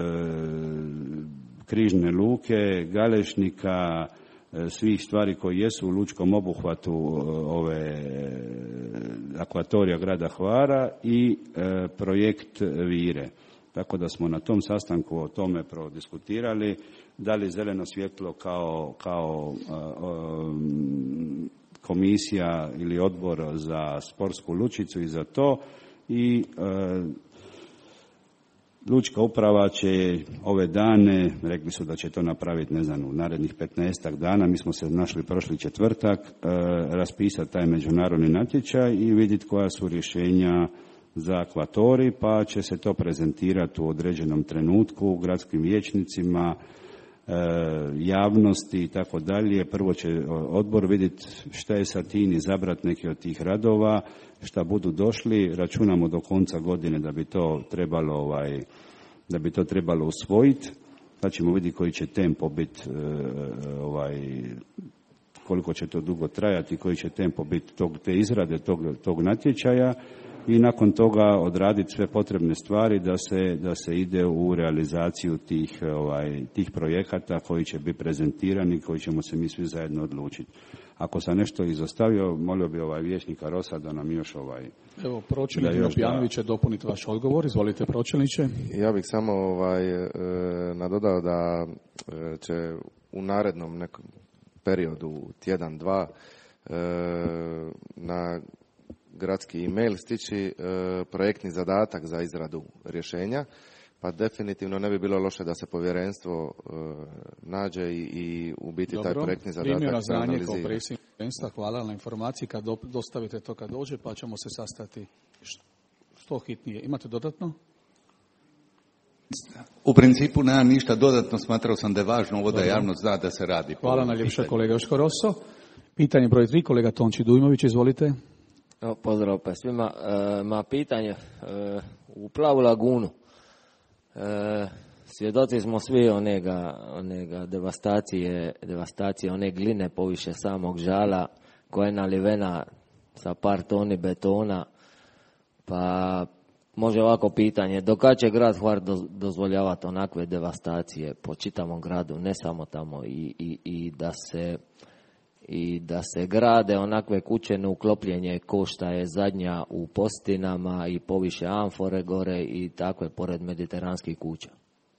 Križne luke, Galešnika, e, svih stvari koji jesu u lučkom obuhvatu e, ove akvatorija grada Hvara i e, projekt Vire. Tako da smo na tom sastanku o tome prodiskutirali, dali zeleno svjetlo kao, kao um, komisija ili odbor za sportsku lučicu i za to i uh, Lučka uprava će ove dane, rekli su da će to napraviti, ne znam, u narednih petnaestak dana, mi smo se našli prošli četvrtak, uh, raspisati taj međunarodni natječaj i vidjeti koja su rješenja za akvatorij, pa će se to prezentirati u određenom trenutku gradskim vijećnicima, e, javnosti i tako dalje. Prvo će odbor vidjeti šta je sa tim, izabrati neki od tih radova, šta budu došli. Računamo do konca godine da bi to trebalo, ovaj, da bi to trebalo usvojiti, pa ćemo vidjeti koji će tempo biti, e, ovaj, koliko će to dugo trajati, koji će tempo biti tog, te izrade tog, tog natječaja. I nakon toga odraditi sve potrebne stvari da se, da se ide u realizaciju tih, ovaj, tih projekata koji će biti prezentirani, koji ćemo se mi svi zajedno odlučiti. Ako sam nešto izostavio, molio bi ovaj vijećnika Rosa da nam još ovaj... Evo, pročelnik Lopjanović će dopuniti vaš odgovor. Izvolite, pročelniče. Ja bih samo ovaj, e, nadodao da e, će u narednom nekom periodu, tjedan, dva, e, na gradski e-mail stići e, projektni zadatak za izradu rješenja, pa definitivno ne bi bilo loše da se povjerenstvo e, nađe i, i u biti Dobro, taj projektni zadatak primio na znanje analizira. kao predsjednik povjerenstva, hvala na informaciji, kad do, dostavite to kad dođe, pa ćemo se sastati što hitnije. Imate dodatno? U principu nema ništa dodatno, smatrao sam da je važno ovo da javnost zna da se radi. Hvala najljepša kolega Joško Rosso. Pitanje broj tri, kolega Tonči Dujmović, izvolite. No, pozdrav pa svima. E, ma pitanje, e, u Plavu lagunu e, svjedoci smo svi onega, onega devastacije, devastacije one gline poviše samog Žala koja je nalivena sa par toni betona, pa može ovako pitanje, do kad će grad Hvar dozvoljavati onakve devastacije po čitavom gradu, ne samo tamo, i, i, i da se i da se grade onakve kuće na uklopljenje ko šta je zadnja u Postinama i poviše Amfore gore i takve pored mediteranskih kuća.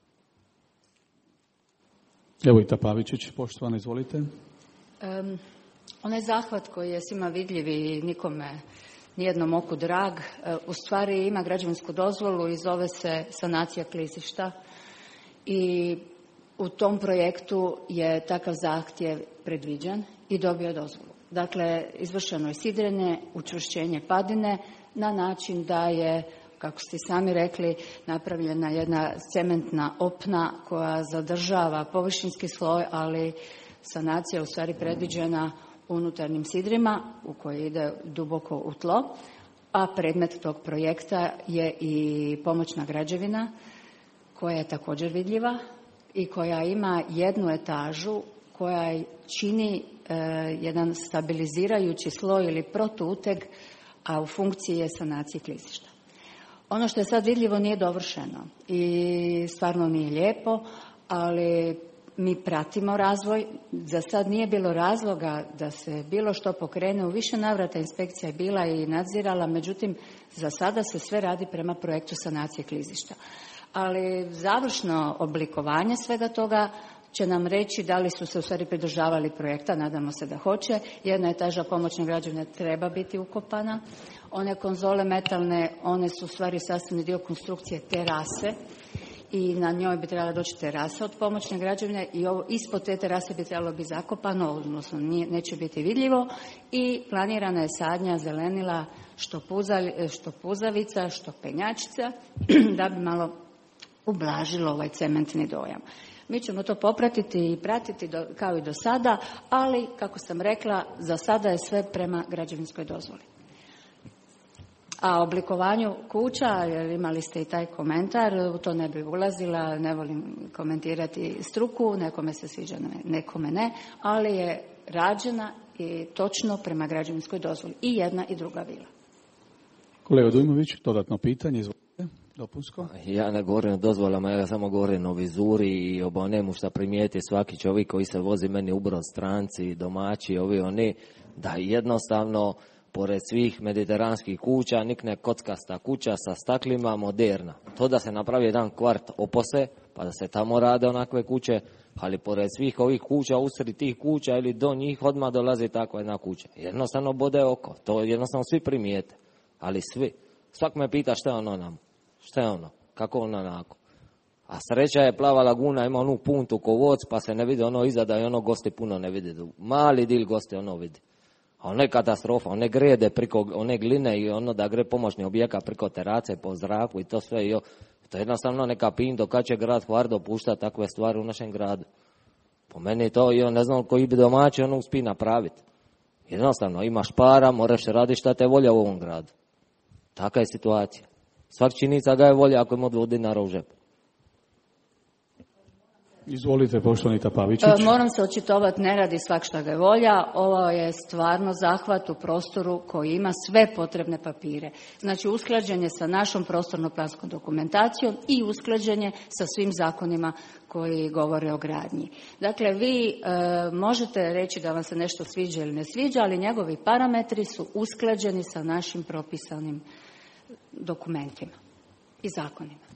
Evo i Tapavičić, poštovano, izvolite. Um, onaj zahvat koji je svima vidljiv i nikome nijednom oku drag, u stvari ima građevinsku dozvolu i zove se sanacija klizišta i u tom projektu je takav zahtjev predviđen i dobio dozvolu. Dakle, izvršeno je sidrenje, učvršćenje padine na način da je, kako ste sami rekli, napravljena jedna cementna opna koja zadržava površinski sloj, ali sanacija je u stvari predviđena unutarnjim sidrima u koji ide duboko u tlo, a predmet tog projekta je i pomoćna građevina koja je također vidljiva i koja ima jednu etažu koja čini e, jedan stabilizirajući sloj ili protuuteg, a u funkciji je sanacije klizišta. Ono što je sad vidljivo nije dovršeno i stvarno nije lijepo, ali mi pratimo razvoj. Za sad nije bilo razloga da se bilo što pokrene. U više navrata inspekcija je bila i nadzirala, međutim za sada se sve radi prema projektu sanacije klizišta. Ali završno oblikovanje svega toga će nam reći da li su se u stvari pridržavali projekta, nadamo se da hoće. Jedna etaža pomoćne građevine treba biti ukopana. One konzole metalne, one su u stvari sastavni dio konstrukcije terase i na njoj bi trebala doći terasa od pomoćne građevine i ovo ispod te terase bi trebalo biti zakopano, odnosno nije, neće biti vidljivo, i planirana je sadnja zelenila što, puzalj, što puzavica, što penjačica, da bi malo ublažilo ovaj cementni dojam. Mi ćemo to popratiti i pratiti do, kao i do sada, ali, kako sam rekla, za sada je sve prema građevinskoj dozvoli. A oblikovanju kuća, jer imali ste i taj komentar, u to ne bi ulazila, ne volim komentirati struku, nekome se sviđa, nekome ne, ali je rađena i točno prema građevinskoj dozvoli. I jedna i druga vila. Kolega Dujmović, dodatno pitanje, izvolite, dopunsko. Ja ne govorim o dozvolama, ja samo govorim o vizuri i o onemu što primijeti svaki čovjek koji se vozi meni ubrod, stranci, domaći, ovi oni, da jednostavno pored svih mediteranskih kuća nikne kockasta kuća sa staklima, moderna. To da se napravi jedan kvart opose, pa da se tamo rade onakve kuće, ali pored svih ovih kuća, usred tih kuća ili do njih odmah dolazi takva jedna kuća. Jednostavno bode oko, to jednostavno svi primijete, ali svi. Svak me pita šta je ono nam, šta je ono, kako ono onako. A sreća je Plava laguna, ima onu puntu ko voc, pa se ne vidi ono iza da i ono gosti puno ne vidi. Mali dil gosti ono vidi. A ono je katastrofa, one grede priko one gline i ono da gre pomoćni objeka priko terace po zraku i to sve. I to je jednostavno neka pinto kad će grad Hvar dopuštati takve stvari u našem gradu. Po meni to, i on ne znam koji bi domaći ono uspije napraviti. Jednostavno, imaš para, moraš raditi šta te volja u ovom gradu. Taka je situacija. Svak činica ga je volja ako ima dvoje dinara u žepu. Izvolite, poštovani Tapavičić. E, moram se očitovati, ne radi svak šta ga je volja. Ovo je stvarno zahvat u prostoru koji ima sve potrebne papire. Znači, usklađenje sa našom prostorno-planskom dokumentacijom i usklađenje sa svim zakonima koji govore o gradnji. Dakle, vi e, možete reći da vam se nešto sviđa ili ne sviđa, ali njegovi parametri su usklađeni sa našim propisanim dokumentima i zakonima.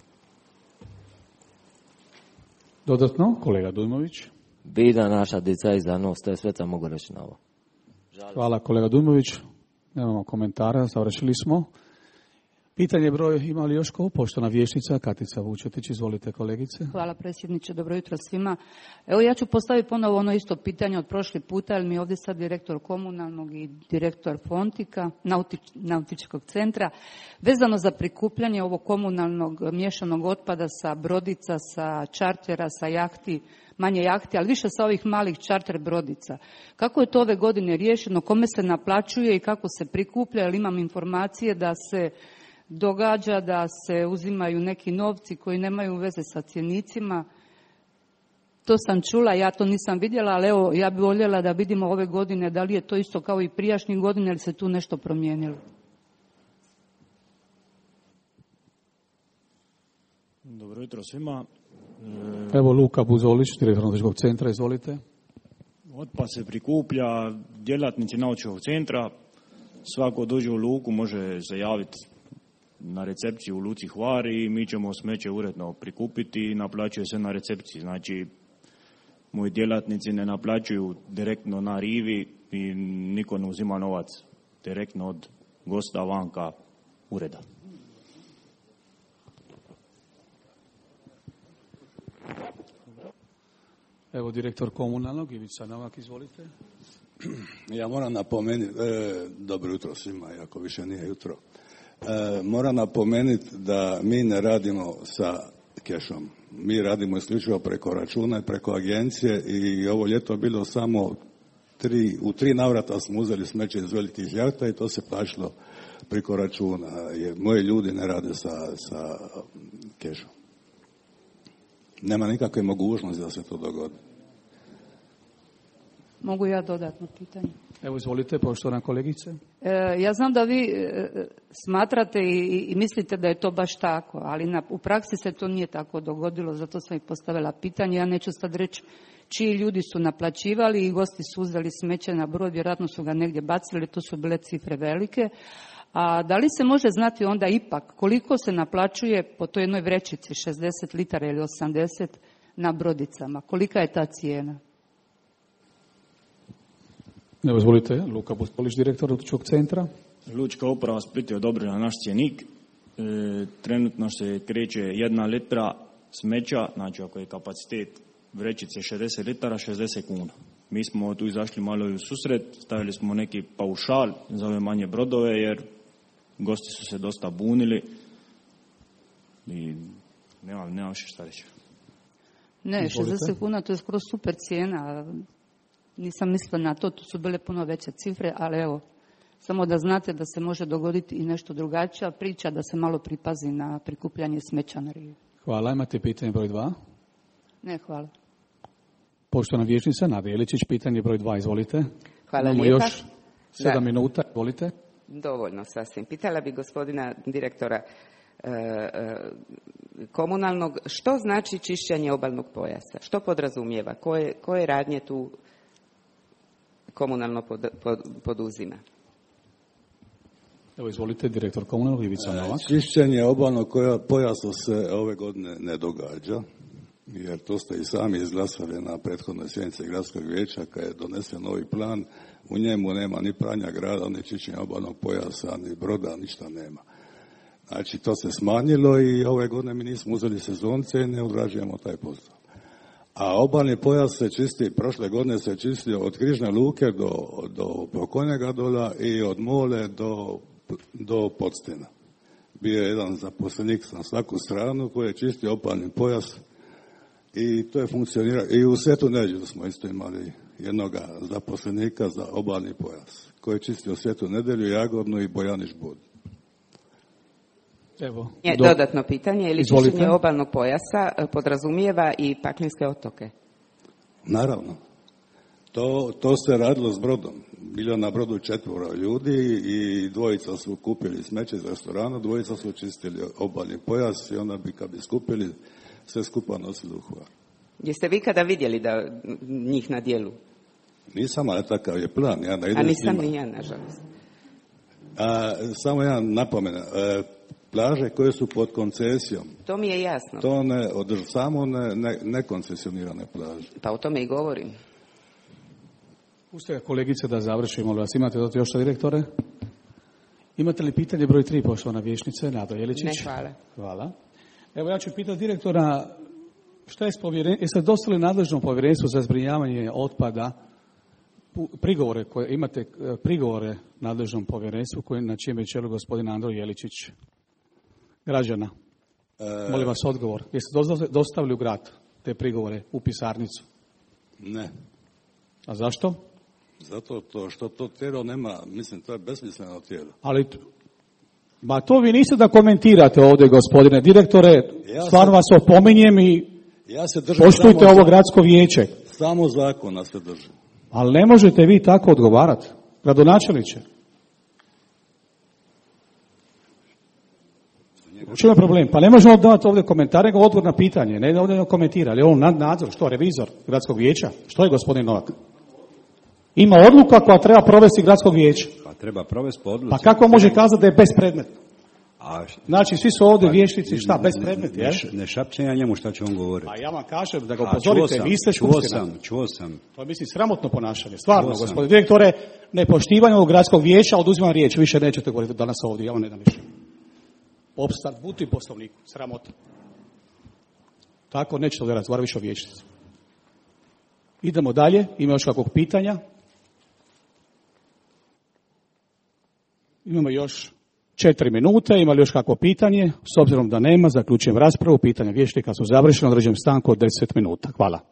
Dodatno, kolega Dujmović. Bida naša dica iza nos, to je sve što mogu reći na ovo. Žalim. Hvala kolega Dujmović. Nemamo komentara, završili smo. Pitanje broj, ima li još ko? Poštovana vijećnica Katica Vučetić, izvolite kolegice. Hvala predsjedniče, dobro jutro svima. Evo ja ću postaviti ponovo ono isto pitanje od prošli puta, jer mi je ovdje sad direktor komunalnog i direktor Fontika, nautič, nautičkog centra, vezano za prikupljanje ovog komunalnog miješanog otpada sa brodica, sa čartera, sa jahti, manje jahti, ali više sa ovih malih čarter brodica. Kako je to ove godine riješeno, kome se naplaćuje i kako se prikuplja, jer imam informacije da se događa da se uzimaju neki novci koji nemaju veze sa cjenicima. To sam čula, ja to nisam vidjela, ali evo, ja bih voljela da vidimo ove godine da li je to isto kao i prijašnjih godina ili se tu nešto promijenilo. Dobro jutro svima. Evo Luka Buzolić, direktor nautičkog centra, izvolite. Otpad se prikuplja, djelatnici nautičkog centra, svako dođe u luku može se javiti na recepciju u luci Hvar i mi ćemo smeće uredno prikupiti i naplaćuje se na recepciji. Znači, moji djelatnici ne naplaćuju direktno na rivi i niko ne uzima novac direktno od gosta vanka ureda. Evo direktor komunalnog, Ivica Novak, izvolite. Ja moram napomenuti, e, dobro jutro svima, iako više nije jutro. E, moram napomenuti da mi ne radimo sa kešom. Mi radimo isključivo preko računa i preko agencije i ovo ljeto bilo samo tri, u tri navrata smo uzeli smeće iz velikih jahta i to se plaćalo preko računa. Jer moji ljudi ne rade sa, sa kešom. Nema nikakve mogućnosti da se to dogodi. Mogu ja dodatno pitanje? Evo, izvolite, poštovana kolegice. E, ja znam da vi e, smatrate i, i mislite da je to baš tako, ali na, u praksi se to nije tako dogodilo, zato sam i postavila pitanje. Ja neću sad reći čiji ljudi su naplaćivali i gosti su uzeli smeće na brod, vjerojatno su ga negdje bacili, to su bile cifre velike. A da li se može znati onda ipak koliko se naplaćuje po toj jednoj vrećici, šezdeset litara ili osamdeset na brodicama? Kolika je ta cijena? Evo, izvolite, Luka Buspolić, direktor Nautičkog centra. Lučka uprava Split je odobrila naš cjenik. E, trenutno se kreće jedna litra smeća, znači ako je kapacitet vrećice šezdeset litara, šezdeset kuna. Mi smo tu izašli malo i u susret, stavili smo neki paušal za ove manje brodove, jer gosti su se dosta bunili i nemam, nemam še šta reći. Ne, šezdeset kuna, to je skoro super cijena. Nisam mislila na to, tu su bile puno veće cifre, ali evo, samo da znate da se može dogoditi i nešto drugačija priča, da se malo pripazi na prikupljanje smeća na rivi. Hvala, imate pitanje broj dva? Ne, hvala. Poštovana vijećnica Nada Jeličić, pitanje broj dva, izvolite. Hvala Imamo lijepa. još sedam Da. minuta, izvolite. Dovoljno sasvim. Pitala bi gospodina direktora e, e, komunalnog, što znači čišćenje obalnog pojasa? Što podrazumijeva? Koje, koje radnje tu komunalno pod, pod, poduzima? Evo, izvolite, direktor komunalnog, Ivica Novak. Čišćenje obalnog pojasa se ove godine ne događa, jer to ste i sami izglasali na prethodnoj sjednici gradskog vijeća kad je donesen novi plan. U njemu nema ni pranja grada, ni čišćenja obalnog pojasa, ni broda, ništa nema. Znači, to se smanjilo i ove godine mi nismo uzeli sezonce i ne odrađujemo taj posao. A obalni pojas se čisti, prošle godine se čistio od Križne luke do, do Prokonjega dola i od Mole do, do Podstena. Bio je jedan zaposlenik na svaku stranu koji je čistio obalni pojas i to je funkcioniralo. I u Svetu Nedjelju smo isto imali jednoga zaposlenika za obalni pojas koji je čistio Svetu Nedjelju, Jagodnu i Bojanić Bud. Evo, Je, do... dodatno pitanje, ili Izvolite. čišćenje obalnog pojasa e, podrazumijeva i Paklinske otoke? Naravno. To, to se radilo s brodom. Bilo na brodu četvoro ljudi i dvojica su kupili smeće iz restorana, dvojica su čistili obalni pojas i onda bi kad bi skupili sve skupa nosili u Hvar. Jeste vi kada vidjeli da njih na dijelu? Nisam, ali takav je plan. Ja da idem A nisam s njima. ni ja, nažalost. A, samo jedan napomena. E, plaže koje su pod koncesijom, To mi je jasno. to ne održ, samo ne, ne, nekoncesionirane plaže. Pa o tome i govorim. Pustite kolegice da završimo, molim vas. Imate doti još što, direktore? Imate li pitanje broj tri, poštovana vijećnice, Nada Jeličić? Ne, hvala. Hvala. Evo, ja ću pitati direktora, šta je s povjerenstvom, jeste dostali nadležnom povjerenstvu za zbrinjavanje otpada pu- prigovore koje imate, e, prigovore nadležnom povjerenstvu koje na čijem je čelu gospodin Andro Jeličić, građana? E, Molim vas odgovor. Jeste dosta- dostavili u grad te prigovore u pisarnicu? Ne. A zašto? Zato to što to tijelo nema, mislim, to je besmisleno tijelo. Ali, t- ma to vi niste da komentirate ovdje, gospodine direktore, Ja stvarno se- vas opominjem i Ja se držim poštujte samo ovo za- gradsko vijeće. Samo zakona se držim. Ali ne možete vi tako odgovarati, gradonačelniče. U čemu je problem? Pa ne možemo davati ovdje komentare, nego odgovor na pitanje. Ne ovdje ne komentira. Ali on nad- nadzor, što, revizor gradskog vijeća? Što je gospodin Novak? Ima odluka koja treba provesti gradskog vijeća. Pa treba provesti po odluci. Pa kako može kazati da je bespredmetno? A, Znači, svi su ovdje pa, vještici, šta, ne- bespredmetni, ne, jel? š- ne šapće ja njemu šta će on govoriti. A ja vam kažem da ga A, upozorite, čuo sam, vi ste čuo skupština. sam, čuo sam. To je, mislim, sramotno ponašanje. Stvarno, Čuo sam. gospodine direktore, nepoštivanje ovog gradskog vijeća, oduzimam riječ, više nećete govoriti danas ovdje, ja vam ne dam više. Opstat, budu i poslovniku, sramotno. Tako, nećete ovdje razgovarati više o vijećnici. Idemo dalje, ima još kakvog pitanja? Imamo još četiri minute, ima li još kakvo pitanje? S obzirom da nema, zaključujem raspravu, pitanja vijećnika su završena, određujem stanku od deset minuta. Hvala.